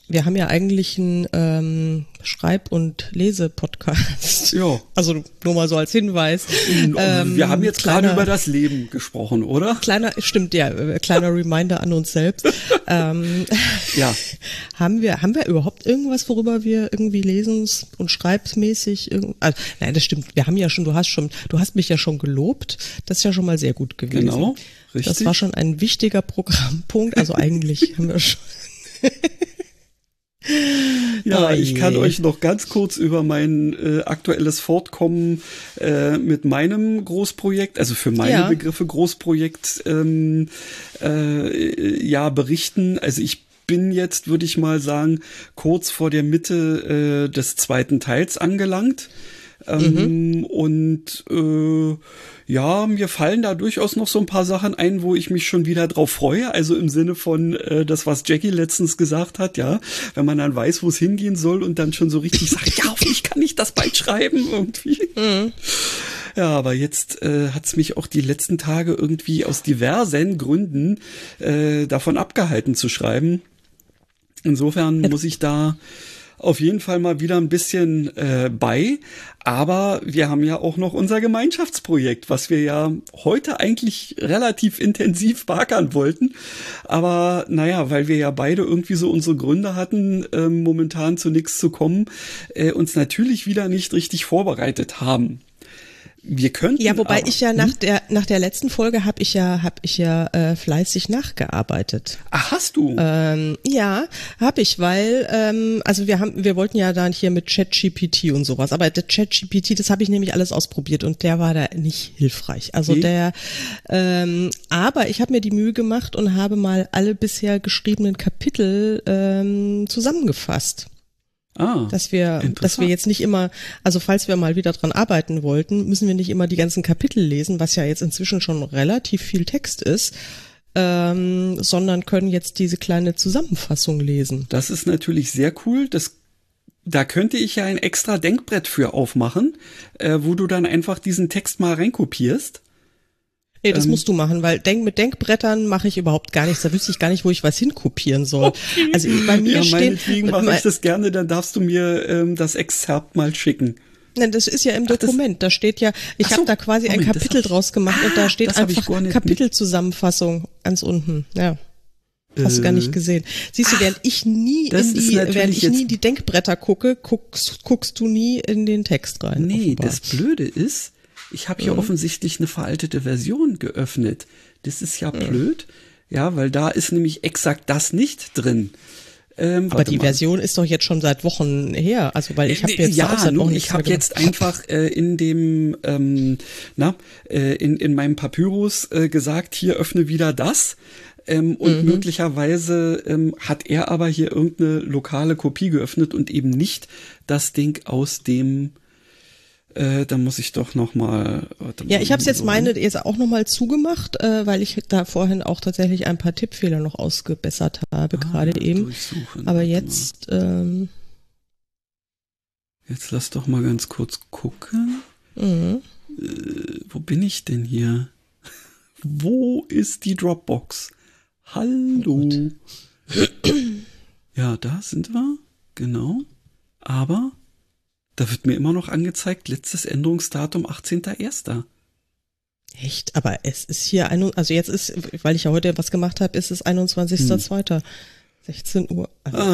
wir haben ja eigentlich einen Schreib- und Lese-Podcast. Ja. Also nur mal so als Hinweis. Wir haben jetzt gerade über das Leben gesprochen, oder? Kleiner Reminder an uns selbst. Ja. Haben wir überhaupt irgendwas, worüber wir irgendwie lesens- und schreibsmäßig nein, das stimmt. Wir haben ja schon, du hast mich ja schon gelobt. Das ist ja schon mal sehr gut gewesen. Genau, richtig. Das war schon ein wichtiger Programmpunkt. Also eigentlich haben wir schon. Ja, ich kann euch noch ganz kurz über mein aktuelles Fortkommen mit meinem Großprojekt, also für meine Begriffe Großprojekt, berichten. Also ich bin jetzt, würde ich mal sagen, kurz vor der Mitte des zweiten Teils angelangt. Mir fallen da durchaus noch so ein paar Sachen ein, wo ich mich schon wieder drauf freue. Also im Sinne von das, was Jackie letztens gesagt hat, ja, wenn man dann weiß, wo es hingehen soll und dann schon so richtig sagt, ja, hoffentlich kann ich das bald schreiben irgendwie. Ja, aber jetzt hat's mich auch die letzten Tage irgendwie aus diversen Gründen davon abgehalten zu schreiben. Insofern muss ich da auf jeden Fall mal wieder ein bisschen bei. Aber wir haben ja auch noch unser Gemeinschaftsprojekt, was wir ja heute eigentlich relativ intensiv beackern wollten. Aber naja, weil wir ja beide irgendwie so unsere Gründe hatten, momentan zu nichts zu kommen, uns natürlich wieder nicht richtig vorbereitet haben. Wir könnten wobei aber, ich ja nach der letzten Folge habe ich ja fleißig nachgearbeitet. Ach, hast du? Ja, habe ich, weil wir wollten ja dann hier mit ChatGPT und sowas, aber der ChatGPT, das habe ich nämlich alles ausprobiert und der war da nicht hilfreich. Also aber ich habe mir die Mühe gemacht und habe mal alle bisher geschriebenen Kapitel zusammengefasst. Dass wir jetzt nicht immer, also falls wir mal wieder dran arbeiten wollten, müssen wir nicht immer die ganzen Kapitel lesen, was ja jetzt inzwischen schon relativ viel Text ist, sondern können jetzt diese kleine Zusammenfassung lesen. Das ist natürlich sehr cool. Da könnte ich ja ein extra Denkbrett für aufmachen, wo du dann einfach diesen Text mal reinkopierst. Nee, das musst du machen, weil mit Denkbrettern mache ich überhaupt gar nichts. Da wüsste ich gar nicht, wo ich was hinkopieren soll. Okay. Also bei mir meinetwegen mache ich das gerne, dann darfst du mir das Exzerpt mal schicken. Nein, das ist ja im Dokument. Da steht ja, ich habe da quasi ein Kapitel draus gemacht und da steht einfach Kapitelzusammenfassung ganz unten. Ja. Hast du gar nicht gesehen. Siehst du, während ich nie in die Denkbretter gucke, guckst du nie in den Text rein. Nee, offenbar. Das Blöde ist, ich habe hier offensichtlich eine veraltete Version geöffnet. Das ist ja blöd. Ja, weil da ist nämlich exakt das nicht drin. Aber die Version ist doch jetzt schon seit Wochen her. Also, weil ich habe jetzt auch seit Wochen ich habe jetzt einfach in dem in meinem Papyrus gesagt, hier öffne wieder das. Und möglicherweise hat er aber hier irgendeine lokale Kopie geöffnet und eben nicht das Ding aus dem da muss ich doch noch mal. Ja, ich habe es jetzt jetzt auch noch mal zugemacht, weil ich da vorhin auch tatsächlich ein paar Tippfehler noch ausgebessert habe, gerade eben. Aber jetzt. Jetzt lass doch mal ganz kurz gucken. Wo bin ich denn hier? Wo ist die Dropbox? Hallo. Ja, da sind wir. Genau. Aber da wird mir immer noch angezeigt, letztes Änderungsdatum 18.01. Echt? Aber es ist hier, also jetzt ist, weil ich ja heute was gemacht habe, ist es 21.02. 16 Uhr.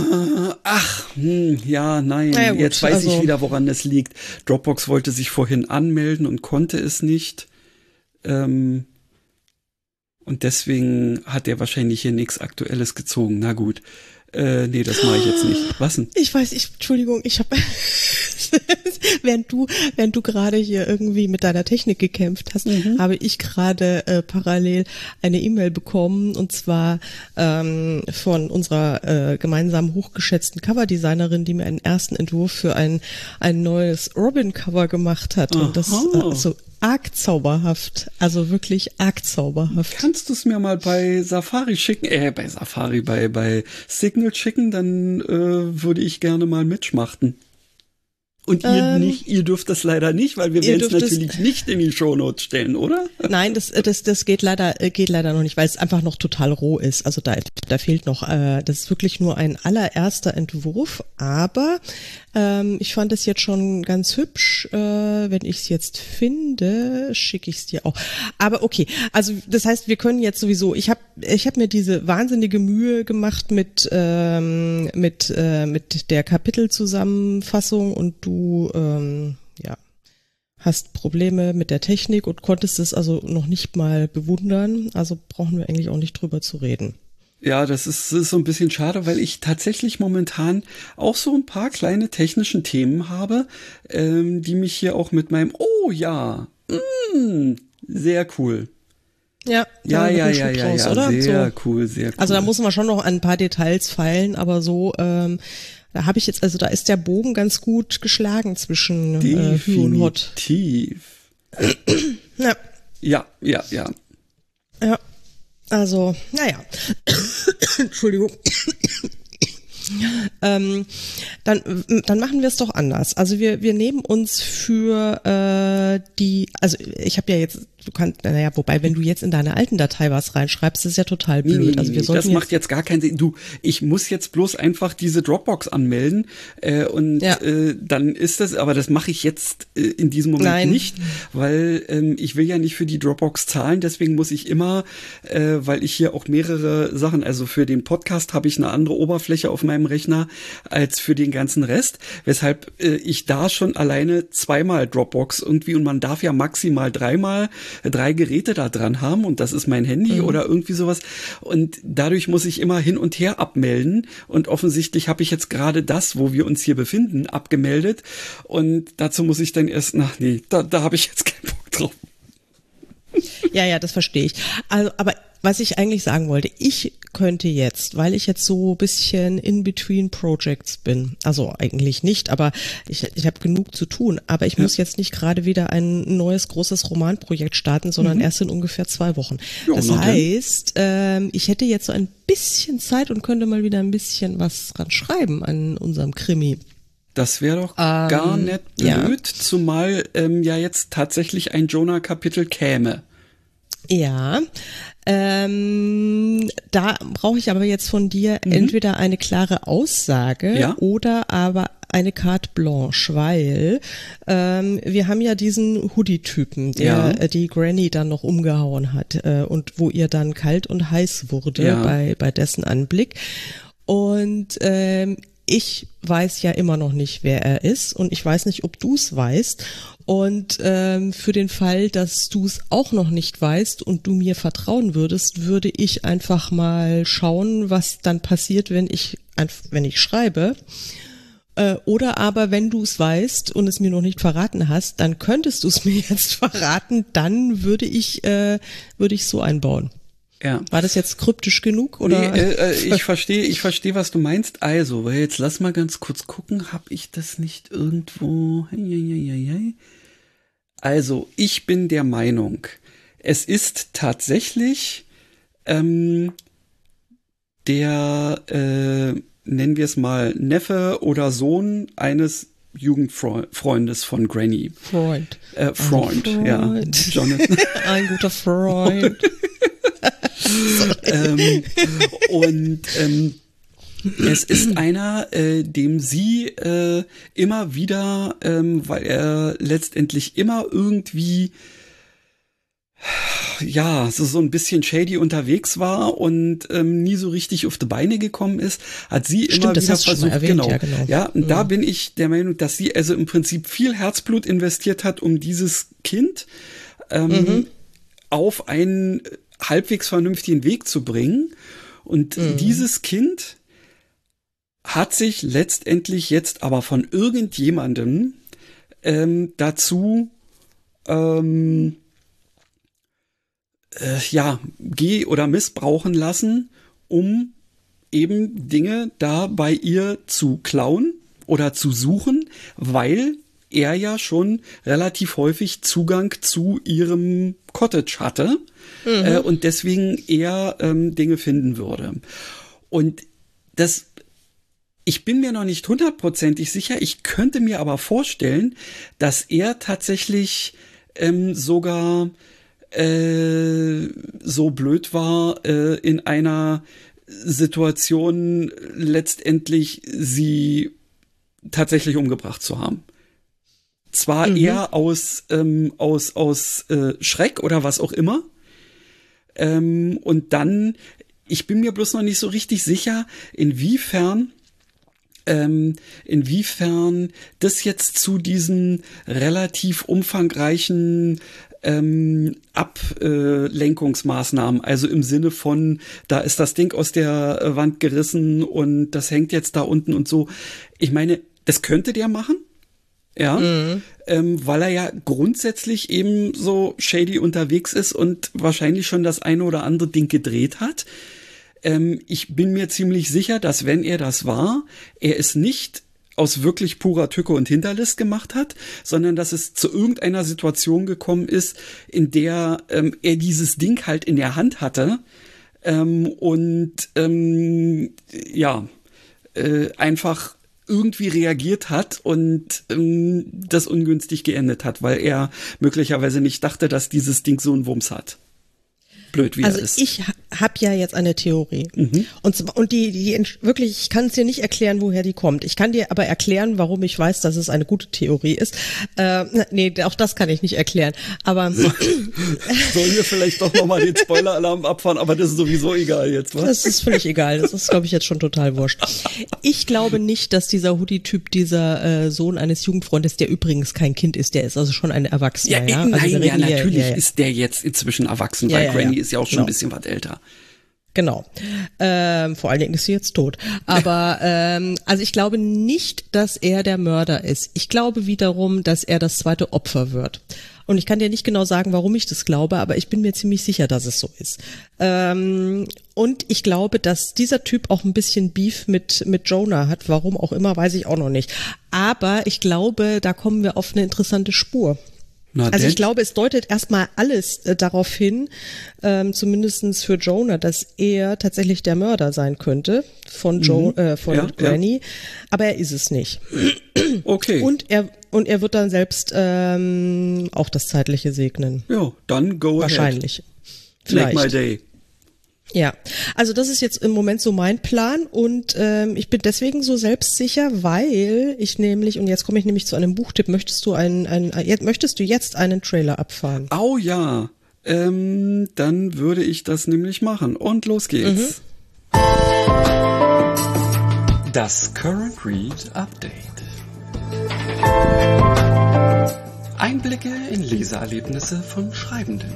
Ja, nein. Ja, gut, jetzt weiß ich wieder, woran es liegt. Dropbox wollte sich vorhin anmelden und konnte es nicht. Und deswegen hat er wahrscheinlich hier nichts Aktuelles gezogen. Na gut. Nee, das mache ich jetzt nicht. Was denn? Entschuldigung, ich habe während du gerade hier irgendwie mit deiner Technik gekämpft hast, habe ich gerade parallel eine E-Mail bekommen, und zwar von unserer gemeinsam hochgeschätzten Coverdesignerin, die mir einen ersten Entwurf für ein neues Robin-Cover gemacht hat. Und das so arg zauberhaft, also wirklich arg zauberhaft. Kannst du es mir mal bei Safari schicken? bei Signal schicken, dann würde ich gerne mal mitschmachten. Und ihr nicht, ihr dürft das leider nicht, weil wir werden es natürlich nicht in die Shownotes stellen, oder? Nein, das geht leider noch nicht, weil es einfach noch total roh ist. Also da fehlt noch, das ist wirklich nur ein allererster Entwurf, aber ich fand es jetzt schon ganz hübsch. Wenn ich es jetzt finde, schicke ich es dir auch. Aber okay, also das heißt, wir können jetzt sowieso, ich hab mir diese wahnsinnige Mühe gemacht mit der Kapitelzusammenfassung und du hast Probleme mit der Technik und konntest es also noch nicht mal bewundern. Also brauchen wir eigentlich auch nicht drüber zu reden. Ja, das ist so ein bisschen schade, weil ich tatsächlich momentan auch so ein paar kleine technischen Themen habe, die mich hier auch mit meinem sehr cool. Ja, raus, oder? Sehr cool. Also da muss man schon noch an ein paar Details feilen, aber so, da habe ich jetzt, also da ist der Bogen ganz gut geschlagen zwischen Hü und Hot. Definitiv. Ja. Ja, also, naja. Entschuldigung. Dann machen wir es doch anders. Also wir nehmen uns für also ich habe ja jetzt, wobei, wenn du jetzt in deine alten Datei was reinschreibst, ist ja total blöd. Nee, also wir sollten das macht jetzt gar keinen Sinn. Ich muss jetzt bloß einfach diese Dropbox anmelden dann ist das, aber das mache ich jetzt in diesem Moment nicht, weil ich will ja nicht für die Dropbox zahlen, deswegen muss ich immer, weil ich hier auch mehrere Sachen, also für den Podcast habe ich eine andere Oberfläche auf meinem Rechner als für den ganzen Rest, weshalb ich da schon alleine zweimal Dropbox irgendwie, und man darf ja maximal 3 Geräte da dran haben, und das ist mein Handy oder irgendwie sowas, und dadurch muss ich immer hin und her abmelden, und offensichtlich habe ich jetzt gerade das, wo wir uns hier befinden, abgemeldet, und dazu muss ich dann erst, da habe ich jetzt keinen Bock drauf. Ja, das verstehe ich. Also, aber was ich eigentlich sagen wollte, ich könnte jetzt, weil ich jetzt so ein bisschen in between Projects bin, also eigentlich nicht, aber ich habe genug zu tun, aber ich muss jetzt nicht gerade wieder ein neues großes Romanprojekt starten, sondern erst in ungefähr 2 Wochen. Ja, das heißt, ich hätte jetzt so ein bisschen Zeit und könnte mal wieder ein bisschen was dran schreiben an unserem Krimi. Das wäre doch gar nicht blöd, zumal jetzt tatsächlich ein Jonah-Kapitel käme. Ja, da brauche ich aber jetzt von dir entweder eine klare Aussage oder aber eine Carte Blanche, weil wir haben ja diesen Hoodie-Typen, der die Granny dann noch umgehauen hat und wo ihr dann kalt und heiß wurde bei dessen Anblick. Und ich weiß ja immer noch nicht, wer er ist, und ich weiß nicht, ob du es weißt. Und für den Fall, dass du es auch noch nicht weißt und du mir vertrauen würdest, würde ich einfach mal schauen, was dann passiert, wenn ich schreibe. Oder aber, wenn du es weißt und es mir noch nicht verraten hast, dann könntest du es mir jetzt verraten, dann würde ich so einbauen. Ja. War das jetzt kryptisch genug, oder? Nee, ich verstehe, was du meinst. Also, jetzt lass mal ganz kurz gucken, habe ich das nicht irgendwo? Also, ich bin der Meinung, es ist tatsächlich nennen wir es mal Neffe oder Sohn eines Jugendfreundes von Granny. Freund, ja. Jonathan. Ein guter Freund. Es ist einer, dem sie immer wieder, weil er letztendlich immer irgendwie so ein bisschen shady unterwegs war und nie so richtig auf die Beine gekommen ist, hat sie immer wieder versucht, und da bin ich der Meinung, dass sie also im Prinzip viel Herzblut investiert hat, um dieses Kind auf einen halbwegs vernünftigen Weg zu bringen, und dieses Kind hat sich letztendlich jetzt aber von irgendjemandem dazu oder missbrauchen lassen, um eben Dinge da bei ihr zu klauen oder zu suchen, weil er ja schon relativ häufig Zugang zu ihrem Cottage hatte und deswegen eher Dinge finden würde. Und das Ich bin mir noch nicht 100% sicher. Ich könnte mir aber vorstellen, dass er tatsächlich sogar so blöd war, in einer Situation letztendlich sie tatsächlich umgebracht zu haben. Zwar eher aus Schreck oder was auch immer. Und dann, ich bin mir bloß noch nicht so richtig sicher, inwiefern das jetzt zu diesen relativ umfangreichen Ablenkungsmaßnahmen, also im Sinne von, da ist das Ding aus der Wand gerissen und das hängt jetzt da unten und so. Ich meine, das könnte der machen, ja, weil er ja grundsätzlich eben so shady unterwegs ist und wahrscheinlich schon das eine oder andere Ding gedreht hat. Ich bin mir ziemlich sicher, dass wenn er das war, er es nicht aus wirklich purer Tücke und Hinterlist gemacht hat, sondern dass es zu irgendeiner Situation gekommen ist, in der er dieses Ding halt in der Hand hatte einfach irgendwie reagiert hat und das ungünstig geendet hat, weil er möglicherweise nicht dachte, dass dieses Ding so einen Wumms hat. Blöd, wie er ist. Also ich habe ja jetzt eine Theorie. Und die wirklich, ich kann es dir nicht erklären, woher die kommt. Ich kann dir aber erklären, warum ich weiß, dass es eine gute Theorie ist. Nee, auch das kann ich nicht erklären. Aber sollen wir vielleicht doch nochmal den Spoiler-Alarm abfahren, aber das ist sowieso egal jetzt, was? Das ist völlig egal. Das ist, glaube ich, jetzt schon total wurscht. Ich glaube nicht, dass dieser Hoodie-Typ dieser Sohn eines Jugendfreundes, der übrigens kein Kind ist, der ist also schon ein Erwachsener. Ja, Also natürlich ist der jetzt inzwischen erwachsen, weil Granny ist ja auch schon ein bisschen was älter. Genau. Vor allen Dingen ist sie jetzt tot. Aber also ich glaube nicht, dass er der Mörder ist. Ich glaube wiederum, dass er das zweite Opfer wird. Und ich kann dir nicht genau sagen, warum ich das glaube, aber ich bin mir ziemlich sicher, dass es so ist. Und ich glaube, dass dieser Typ auch ein bisschen Beef mit Jonah hat. Warum auch immer, weiß ich auch noch nicht. Aber ich glaube, da kommen wir auf eine interessante Spur. Also ich glaube, es deutet erstmal alles darauf hin, zumindestens für Jonah, dass er tatsächlich der Mörder sein könnte von Granny, aber er ist es nicht. Okay. Und er wird dann selbst auch das Zeitliche segnen. Ja, dann go ahead. Wahrscheinlich. Vielleicht. Make my day. Ja, also das ist jetzt im Moment so mein Plan und ich bin deswegen so selbstsicher, weil ich nämlich, und jetzt komme ich nämlich zu einem Buchtipp, möchtest du jetzt einen Trailer abfahren? Oh ja, dann würde ich das nämlich machen und los geht's. Das Current Read Update. Einblicke in Leseerlebnisse von Schreibenden.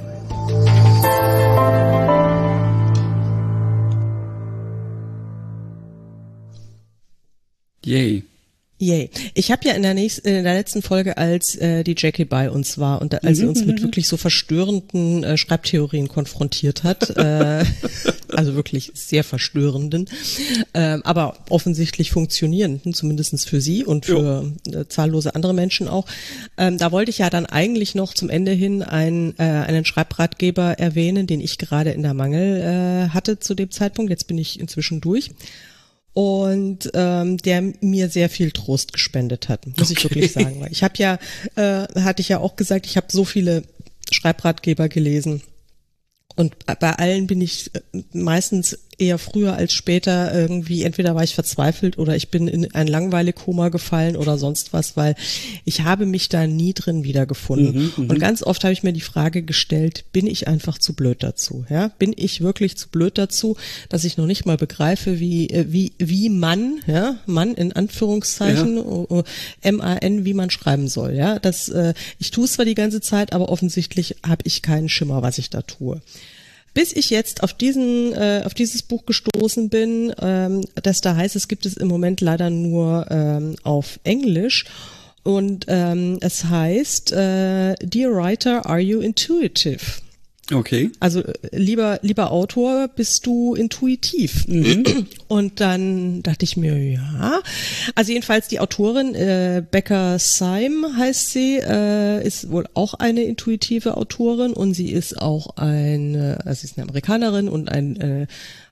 Yay. Yay. Ich habe ja in der letzten Folge, als die Jackie bei uns war und als sie uns mit wirklich so verstörenden Schreibtheorien konfrontiert hat, also wirklich sehr verstörenden, aber offensichtlich funktionierenden, zumindest für sie und für zahllose andere Menschen auch. Da wollte ich ja dann eigentlich noch zum Ende hin einen Schreibratgeber erwähnen, den ich gerade in der Mangel hatte zu dem Zeitpunkt. Jetzt bin ich inzwischen durch. Und der mir sehr viel Trost gespendet hat, muss ich wirklich sagen. Weil ich habe ja, hatte ich ja auch gesagt, ich habe so viele Schreibratgeber gelesen. Und bei allen bin ich meistens eher früher als später irgendwie, entweder war ich verzweifelt oder ich bin in ein Langweile-Koma gefallen oder sonst was, weil ich habe mich da nie drin wiedergefunden. Und ganz oft habe ich mir die Frage gestellt, bin ich einfach zu blöd dazu? Ja, bin ich wirklich zu blöd dazu, dass ich noch nicht mal begreife, wie Mann, ja, Mann in Anführungszeichen, M-A-N, wie man schreiben soll. Ja, ich tue es zwar die ganze Zeit, aber offensichtlich habe ich keinen Schimmer, was ich da tue. Bis ich jetzt auf dieses Buch gestoßen bin, das da heißt, es gibt es im Moment leider nur auf Englisch und es heißt Dear Writer, are you intuitive? Okay. Also lieber Autor, bist du intuitiv? Und dann dachte ich mir, ja. Also jedenfalls die Autorin, Becca Syme heißt sie, ist wohl auch eine intuitive Autorin und sie ist auch sie ist eine Amerikanerin und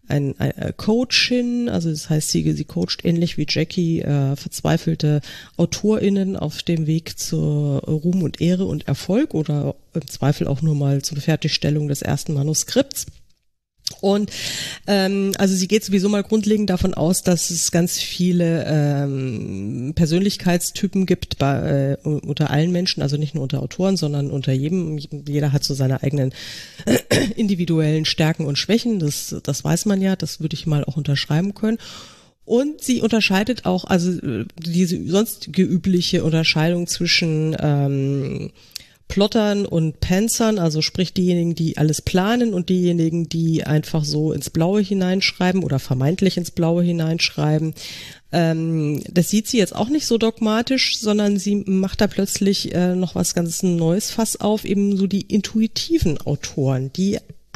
Coachin, also das heißt, sie coacht ähnlich wie Jackie verzweifelte AutorInnen auf dem Weg zur Ruhm und Ehre und Erfolg oder im Zweifel auch nur mal zur Fertigstellung des ersten Manuskripts. Und also sie geht sowieso mal grundlegend davon aus, dass es ganz viele Persönlichkeitstypen gibt unter allen Menschen, also nicht nur unter Autoren, sondern unter jedem. Jeder hat so seine eigenen individuellen Stärken und Schwächen. Das weiß man ja, das würde ich mal auch unterschreiben können. Und sie unterscheidet auch, also diese sonstige übliche Unterscheidung zwischen Plottern und Panzern, also sprich diejenigen, die alles planen und diejenigen, die einfach so ins Blaue hineinschreiben oder vermeintlich ins Blaue hineinschreiben. Das sieht sie jetzt auch nicht so dogmatisch, sondern sie macht da plötzlich noch was ganz Neues Fass auf, eben so die intuitiven Autoren, die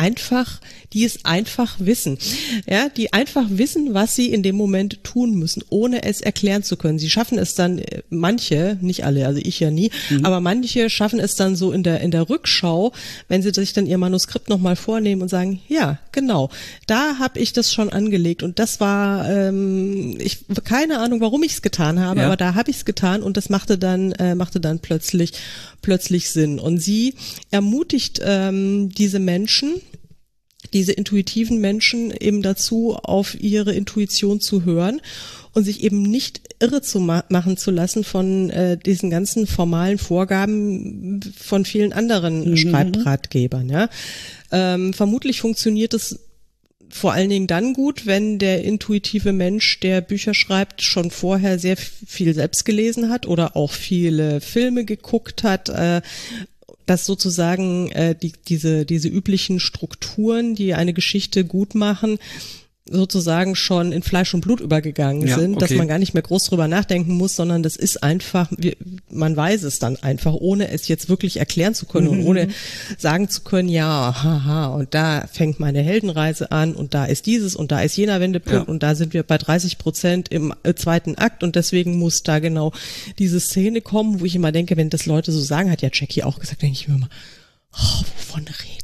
es einfach wissen. Ja, die einfach wissen, was sie in dem Moment tun müssen, ohne es erklären zu können. Sie schaffen es dann, manche, nicht alle, also ich ja nie, aber manche schaffen es dann so in der Rückschau, wenn sie sich dann ihr Manuskript nochmal vornehmen und sagen, ja, genau, da habe ich das schon angelegt und das war, ich keine Ahnung, warum ich es getan habe, aber da habe ich es getan und das machte dann plötzlich Sinn. Und sie ermutigt diese Menschen, diese intuitiven Menschen eben dazu, auf ihre Intuition zu hören und sich eben nicht irre zu machen zu lassen von diesen ganzen formalen Vorgaben von vielen anderen Schreibratgebern. Ja? Vermutlich funktioniert es vor allen Dingen dann gut, wenn der intuitive Mensch, der Bücher schreibt, schon vorher sehr viel selbst gelesen hat oder auch viele Filme geguckt hat, dass sozusagen diese üblichen Strukturen, die eine Geschichte gut machen, sozusagen schon in Fleisch und Blut übergegangen sind, dass man gar nicht mehr groß drüber nachdenken muss, sondern das ist einfach, man weiß es dann einfach, ohne es jetzt wirklich erklären zu können und ohne sagen zu können, ja, haha, und da fängt meine Heldenreise an und da ist dieses und da ist jener Wendepunkt und da sind wir bei 30% im zweiten Akt und deswegen muss da genau diese Szene kommen, wo ich immer denke, wenn das Leute so sagen, hat ja Jackie auch gesagt, denke ich mir immer, wovon reden?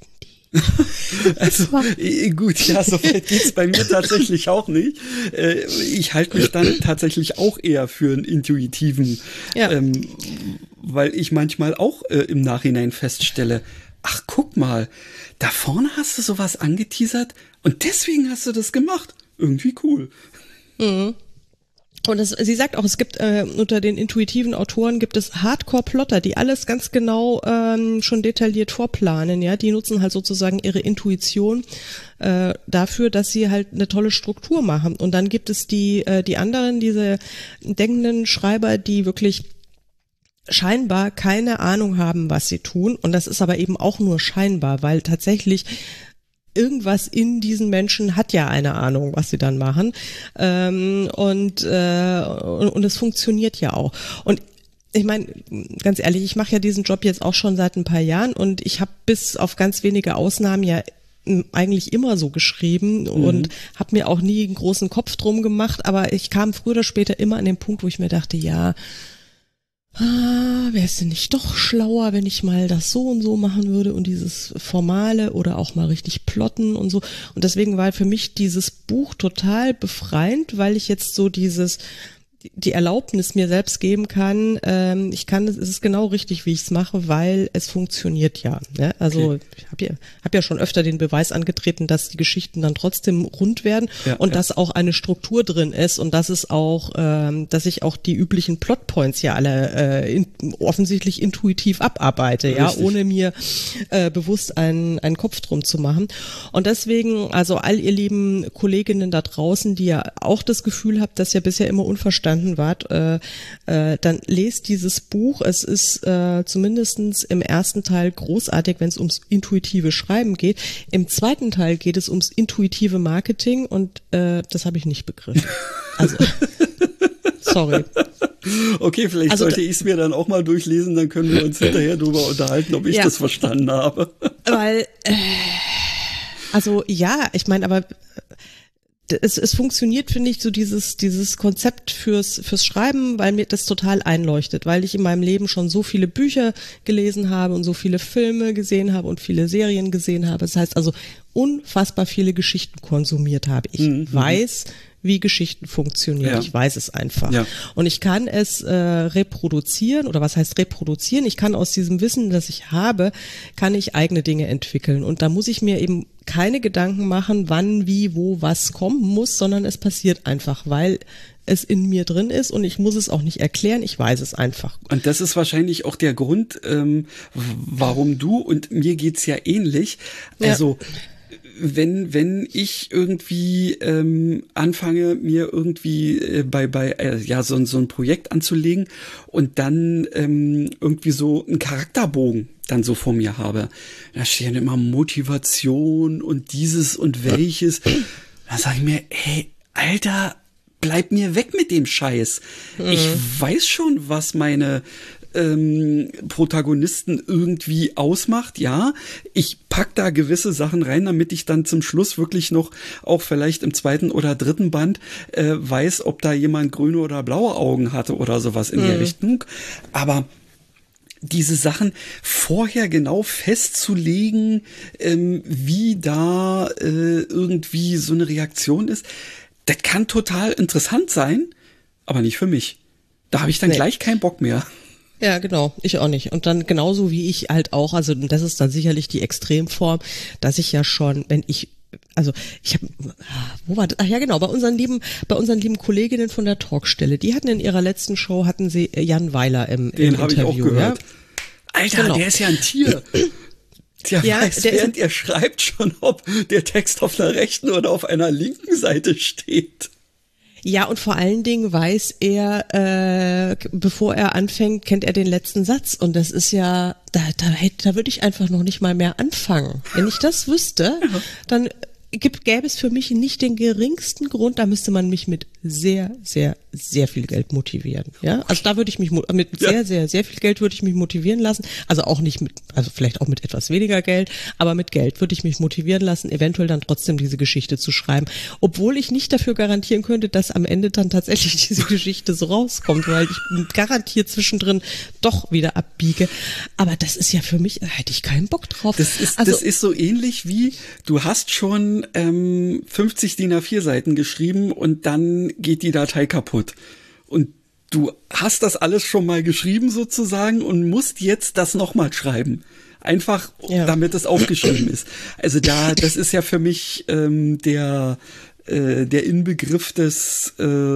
Also gut, ja, so weit geht's bei mir tatsächlich auch nicht. Ich halte mich dann tatsächlich auch eher für einen intuitiven, weil ich manchmal auch im Nachhinein feststelle, ach guck mal, da vorne hast du sowas angeteasert und deswegen hast du das gemacht. Irgendwie cool. Mhm. Und sie sagt auch, es gibt unter den intuitiven Autoren gibt es Hardcore-Plotter, die alles ganz genau schon detailliert vorplanen. Ja, die nutzen halt sozusagen ihre Intuition dafür, dass sie halt eine tolle Struktur machen. Und dann gibt es die anderen, diese denkenden Schreiber, die wirklich scheinbar keine Ahnung haben, was sie tun. Und das ist aber eben auch nur scheinbar, weil tatsächlich irgendwas in diesen Menschen hat ja eine Ahnung, was sie dann machen. Und es funktioniert ja auch. Und ich meine, ganz ehrlich, ich mache ja diesen Job jetzt auch schon seit ein paar Jahren und ich habe bis auf ganz wenige Ausnahmen ja eigentlich immer so geschrieben und habe mir auch nie einen großen Kopf drum gemacht, aber ich kam früher oder später immer an den Punkt, wo ich mir dachte, ja, wäre es denn nicht doch schlauer, wenn ich mal das so und so machen würde und dieses Formale oder auch mal richtig plotten und so. Und deswegen war für mich dieses Buch total befreiend, weil ich jetzt so die Erlaubnis mir selbst geben kann, es ist genau richtig, wie ich es mache, weil es funktioniert ja. Ne? Also ich hab ja schon öfter den Beweis angetreten, dass die Geschichten dann trotzdem rund werden und dass auch eine Struktur drin ist und dass es auch, dass ich auch die üblichen Plotpoints ja alle offensichtlich intuitiv abarbeite, ja, ohne mir bewusst einen Kopf drum zu machen. Und deswegen, also all ihr lieben Kolleginnen da draußen, die ja auch das Gefühl habt, dass ihr bisher immer unverstanden wart, dann lest dieses Buch. Es ist zumindestens im ersten Teil großartig, wenn es ums intuitive Schreiben geht. Im zweiten Teil geht es ums intuitive Marketing und das habe ich nicht begriffen. Also, sorry. Okay, vielleicht sollte ich es mir dann auch mal durchlesen, dann können wir uns hinterher drüber unterhalten, ob ich das verstanden habe. Weil, also ja, ich meine, aber es funktioniert, finde ich, so dieses Konzept fürs Schreiben, weil mir das total einleuchtet, weil ich in meinem Leben schon so viele Bücher gelesen habe und so viele Filme gesehen habe und viele Serien gesehen habe. Das heißt also unfassbar viele Geschichten konsumiert habe. Ich weiß, wie Geschichten funktionieren. Ja. Ich weiß es einfach. Ja. Und ich kann es reproduzieren, oder was heißt reproduzieren? Ich kann aus diesem Wissen, das ich habe, kann ich eigene Dinge entwickeln. Und da muss ich mir eben keine Gedanken machen, wann, wie, wo, was kommen muss, sondern es passiert einfach, weil es in mir drin ist und ich muss es auch nicht erklären, ich weiß es einfach. Und das ist wahrscheinlich auch der Grund, warum du, und mir geht's ja ähnlich, also wenn ich irgendwie anfange, mir irgendwie bei so ein Projekt anzulegen und dann irgendwie so einen Charakterbogen dann so vor mir habe, da stehen immer Motivation und dieses und welches. Da sage ich mir, ey, Alter, bleib mir weg mit dem Scheiß. Ich weiß schon, was meine Protagonisten irgendwie ausmacht, ja. Ich pack da gewisse Sachen rein, damit ich dann zum Schluss wirklich noch auch vielleicht im 2. oder 3. Band weiß, ob da jemand grüne oder blaue Augen hatte oder sowas in der Richtung. Aber diese Sachen vorher genau festzulegen, wie da irgendwie so eine Reaktion ist, das kann total interessant sein, aber nicht für mich. Da habe ich dann gleich keinen Bock mehr. Ja, genau, ich auch nicht. Und dann genauso wie ich halt auch, also das ist dann sicherlich die Extremform, dass ich ja schon, ich habe, wo war das? Ach ja, genau, bei unseren lieben Kolleginnen von der Talkstelle, die hatten in ihrer letzten Show, hatten sie Jan Weiler im Interview. Den habe ich auch gehört. Ja? Alter, genau. Der ist ja ein Tier. Der weiß, während er schreibt schon, ob der Text auf einer rechten oder auf einer linken Seite steht. Ja, und vor allen Dingen weiß er, bevor er anfängt, kennt er den letzten Satz. Und das ist ja, da würde ich einfach noch nicht mal mehr anfangen. Wenn ich das wüsste, dann gäbe es für mich nicht den geringsten Grund, da müsste man mich mit sehr, sehr, sehr viel Geld motivieren. Ja, also da würde ich mich sehr, sehr, sehr viel Geld würde ich mich motivieren lassen. Also auch nicht also vielleicht auch mit etwas weniger Geld, aber mit Geld würde ich mich motivieren lassen, eventuell dann trotzdem diese Geschichte zu schreiben. Obwohl ich nicht dafür garantieren könnte, dass am Ende dann tatsächlich diese Geschichte so rauskommt, weil ich garantiert zwischendrin doch wieder abbiege. Aber das ist ja für mich, da hätte ich keinen Bock drauf. Das ist so ähnlich wie, du hast schon 50 DIN A4 Seiten geschrieben und dann geht die Datei kaputt. Und du hast das alles schon mal geschrieben sozusagen und musst jetzt das nochmal schreiben. Einfach, damit es aufgeschrieben ist. Also das ist ja für mich der Inbegriff des,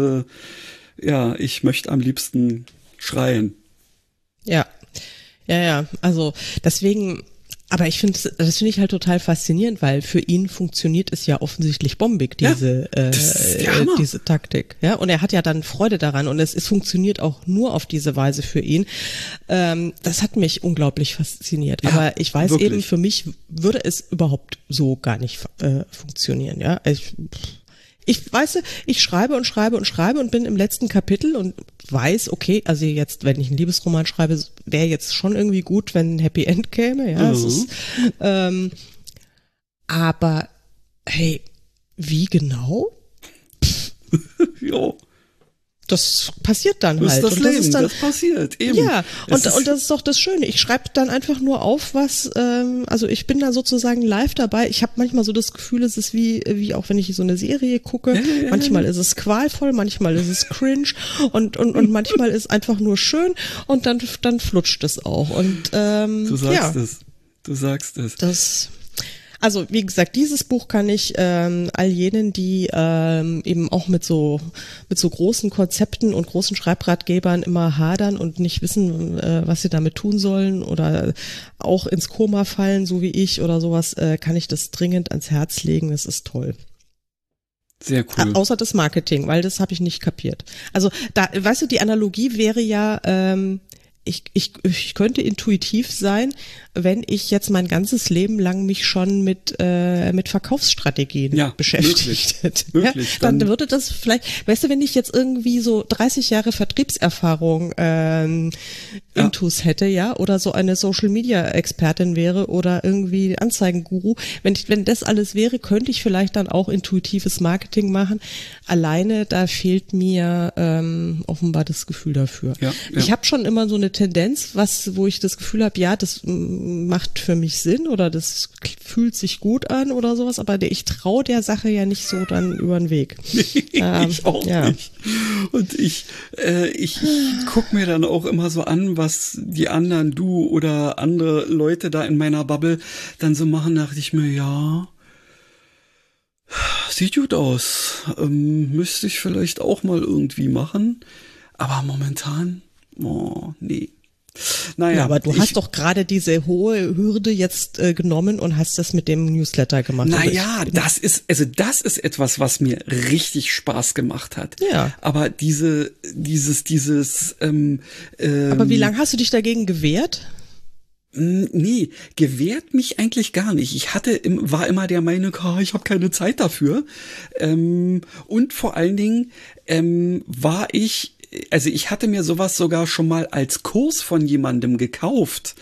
ich möchte am liebsten schreien. Ja, also deswegen... Aber das finde ich halt total faszinierend, weil für ihn funktioniert es ja offensichtlich bombig, diese Taktik. Ja, und er hat ja dann Freude daran und es funktioniert auch nur auf diese Weise für ihn. Das hat mich unglaublich fasziniert. Ja, aber ich weiß wirklich. Eben, für mich würde es überhaupt so gar nicht funktionieren. Ja, ich weiß, ich schreibe und bin im letzten Kapitel und weiß, okay, also jetzt, wenn ich einen Liebesroman schreibe, wäre jetzt schon irgendwie gut, wenn ein Happy End käme, ja. Es ist, aber hey, wie genau? Jo. Das passiert dann halt. Das ist das Leben, das passiert eben. Ja, und das ist doch das Schöne. Ich schreibe dann einfach nur auf, was, also ich bin da sozusagen live dabei. Ich habe manchmal so das Gefühl, es ist wie auch wenn ich so eine Serie gucke. Manchmal ist es qualvoll, manchmal ist es cringe und manchmal ist einfach nur schön und dann flutscht es auch. Und du sagst es. Also wie gesagt, dieses Buch kann ich all jenen, die eben auch mit so großen Konzepten und großen Schreibratgebern immer hadern und nicht wissen, was sie damit tun sollen oder auch ins Koma fallen, so wie ich oder sowas, kann ich das dringend ans Herz legen. Das ist toll. Sehr cool. Außer das Marketing, weil das habe ich nicht kapiert. Also da, weißt du, die Analogie wäre ja, ich könnte intuitiv sein, wenn ich jetzt mein ganzes Leben lang mich schon mit Verkaufsstrategien beschäftigt hätte. Möglich, dann würde das vielleicht, weißt du, wenn ich jetzt irgendwie so 30 Jahre Vertriebserfahrung Intus hätte, ja, oder so eine Social-Media-Expertin wäre oder irgendwie Anzeigenguru, wenn das alles wäre, könnte ich vielleicht dann auch intuitives Marketing machen. Alleine, da fehlt mir offenbar das Gefühl dafür. Ja. Ich habe schon immer so eine Tendenz, wo ich das Gefühl habe, ja, das macht für mich Sinn oder das fühlt sich gut an oder sowas, aber ich traue der Sache ja nicht so dann über den Weg. Ich auch nicht. Und ich guck mir dann auch immer so an, was die anderen, du oder andere Leute da in meiner Bubble dann so machen, dachte ich mir, ja, sieht gut aus. Müsste ich vielleicht auch mal irgendwie machen. Aber momentan, nee. Naja, ja, aber du hast doch gerade diese hohe Hürde jetzt genommen und hast das mit dem Newsletter gemacht. Naja, das ist etwas, was mir richtig Spaß gemacht hat. Ja. Aber aber wie lange hast du dich dagegen gewehrt? Nee, gewehrt mich eigentlich gar nicht. Ich war immer der Meinung, ich habe keine Zeit dafür. Und vor allen Dingen ich hatte mir sowas sogar schon mal als Kurs von jemandem gekauft,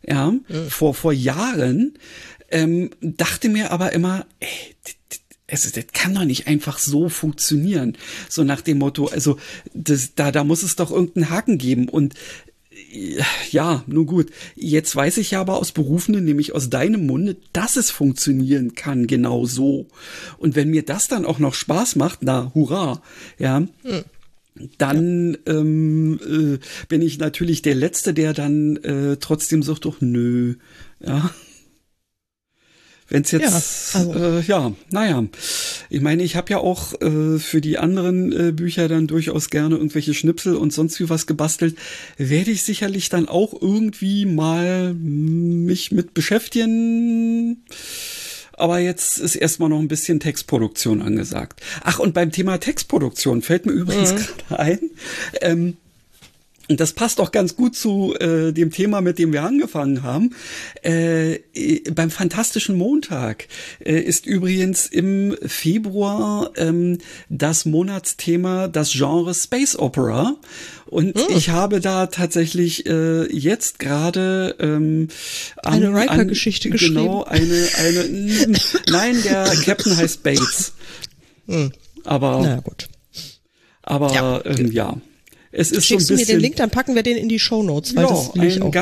vor Jahren, dachte mir aber immer, das kann doch nicht einfach so funktionieren. So nach dem Motto, also da muss es doch irgendeinen Haken geben. Und ja, nun gut, jetzt weiß ich ja aber aus Berufenen, nämlich aus deinem Munde, dass es funktionieren kann, genau so. Und wenn mir das dann auch noch Spaß macht, na, hurra, ja, dann bin ich natürlich der Letzte, der dann trotzdem sagt, doch nö, ja. Wenn es jetzt, naja, ich meine, ich habe ja auch für die anderen Bücher dann durchaus gerne irgendwelche Schnipsel und sonst wie was gebastelt, werde ich sicherlich dann auch irgendwie mal mich mit beschäftigen. Aber jetzt ist erstmal noch ein bisschen Textproduktion angesagt. Ach, und beim Thema Textproduktion fällt mir übrigens gerade ein, und das passt auch ganz gut zu dem Thema, mit dem wir angefangen haben. Beim Fantastischen Montag ist übrigens im Februar das Monatsthema das Genre Space Opera. Und ich habe da tatsächlich jetzt gerade eine Riker-Geschichte geschrieben. Genau, nein, der Captain heißt Bates. Aber, na gut. Aber ja. Es ist Schickst so ein bisschen, du mir den Link, dann packen wir den in die Shownotes, weil das will ich auch.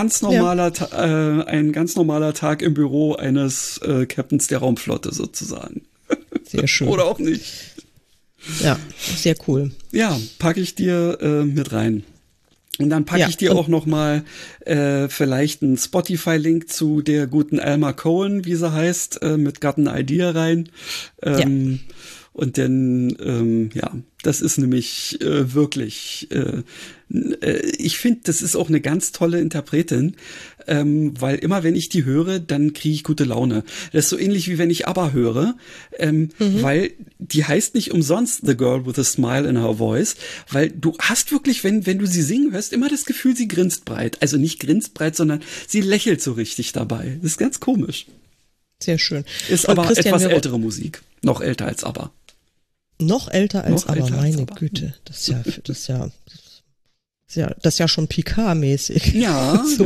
Ein ganz normaler Tag im Büro eines Captains der Raumflotte sozusagen. Sehr schön. Oder auch nicht. Ja, sehr cool. Ja, packe ich dir mit rein. Und dann packe ich dir auch noch mal vielleicht einen Spotify-Link zu der guten Alma Cohen, wie sie heißt, mit Got an Idea rein. Und dann, das ist nämlich wirklich, ich finde, das ist auch eine ganz tolle Interpretin, weil immer, wenn ich die höre, dann kriege ich gute Laune. Das ist so ähnlich, wie wenn ich ABBA höre, weil die heißt nicht umsonst The Girl with a Smile in Her Voice, weil du hast wirklich, wenn du sie singen hörst, immer das Gefühl, sie grinst breit. Also nicht grinst breit, sondern sie lächelt so richtig dabei. Das ist ganz komisch. Sehr schön. Ist und aber Christian, etwas ältere Musik. Noch älter als ABBA. Noch älter als noch älter ABBA, meine Güte. Das ist ja schon Picard-mäßig. Ja. So.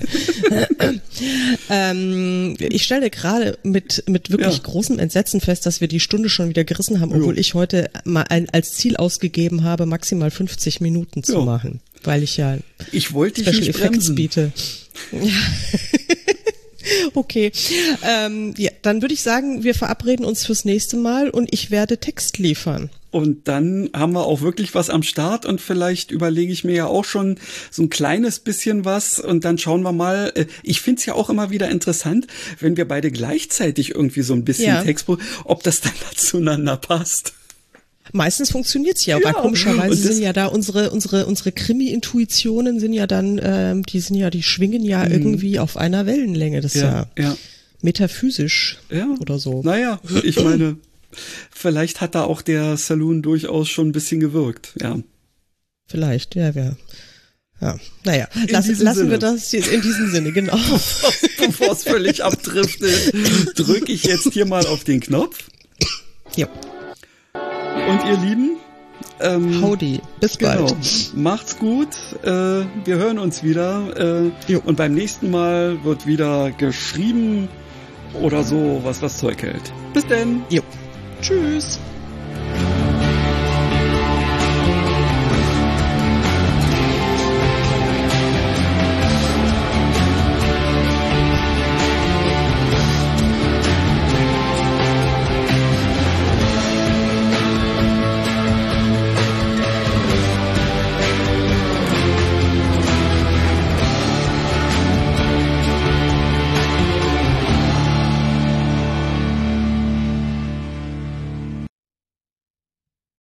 Ich stelle gerade mit wirklich großem Entsetzen fest, dass wir die Stunde schon wieder gerissen haben, obwohl ich heute mal als Ziel ausgegeben habe, maximal 50 Minuten zu machen, weil ich wollte dich Special nicht Effects bremsen. biete. Okay, dann würde ich sagen, wir verabreden uns fürs nächste Mal und ich werde Text liefern. Und dann haben wir auch wirklich was am Start und vielleicht überlege ich mir ja auch schon so ein kleines bisschen was und dann schauen wir mal. Ich finde es ja auch immer wieder interessant, wenn wir beide gleichzeitig irgendwie so ein bisschen Text, ob das dann zueinander passt. Meistens funktioniert's ja, weil komischerweise sind ja da unsere Krimi-Intuitionen sind ja dann, die schwingen ja irgendwie auf einer Wellenlänge. Das ist ja metaphysisch oder so. Naja, ich meine, vielleicht hat da auch der Saloon durchaus schon ein bisschen gewirkt, ja. Vielleicht, Ja, naja, lassen wir das in diesem Sinne, genau. Bevor es völlig abdriftet, drücke ich jetzt hier mal auf den Knopf. Ja. Und ihr Lieben, howdy, bis bald. Genau. Macht's gut, wir hören uns wieder und beim nächsten Mal wird wieder geschrieben oder so, was das Zeug hält. Bis denn. Jo. Tschüss.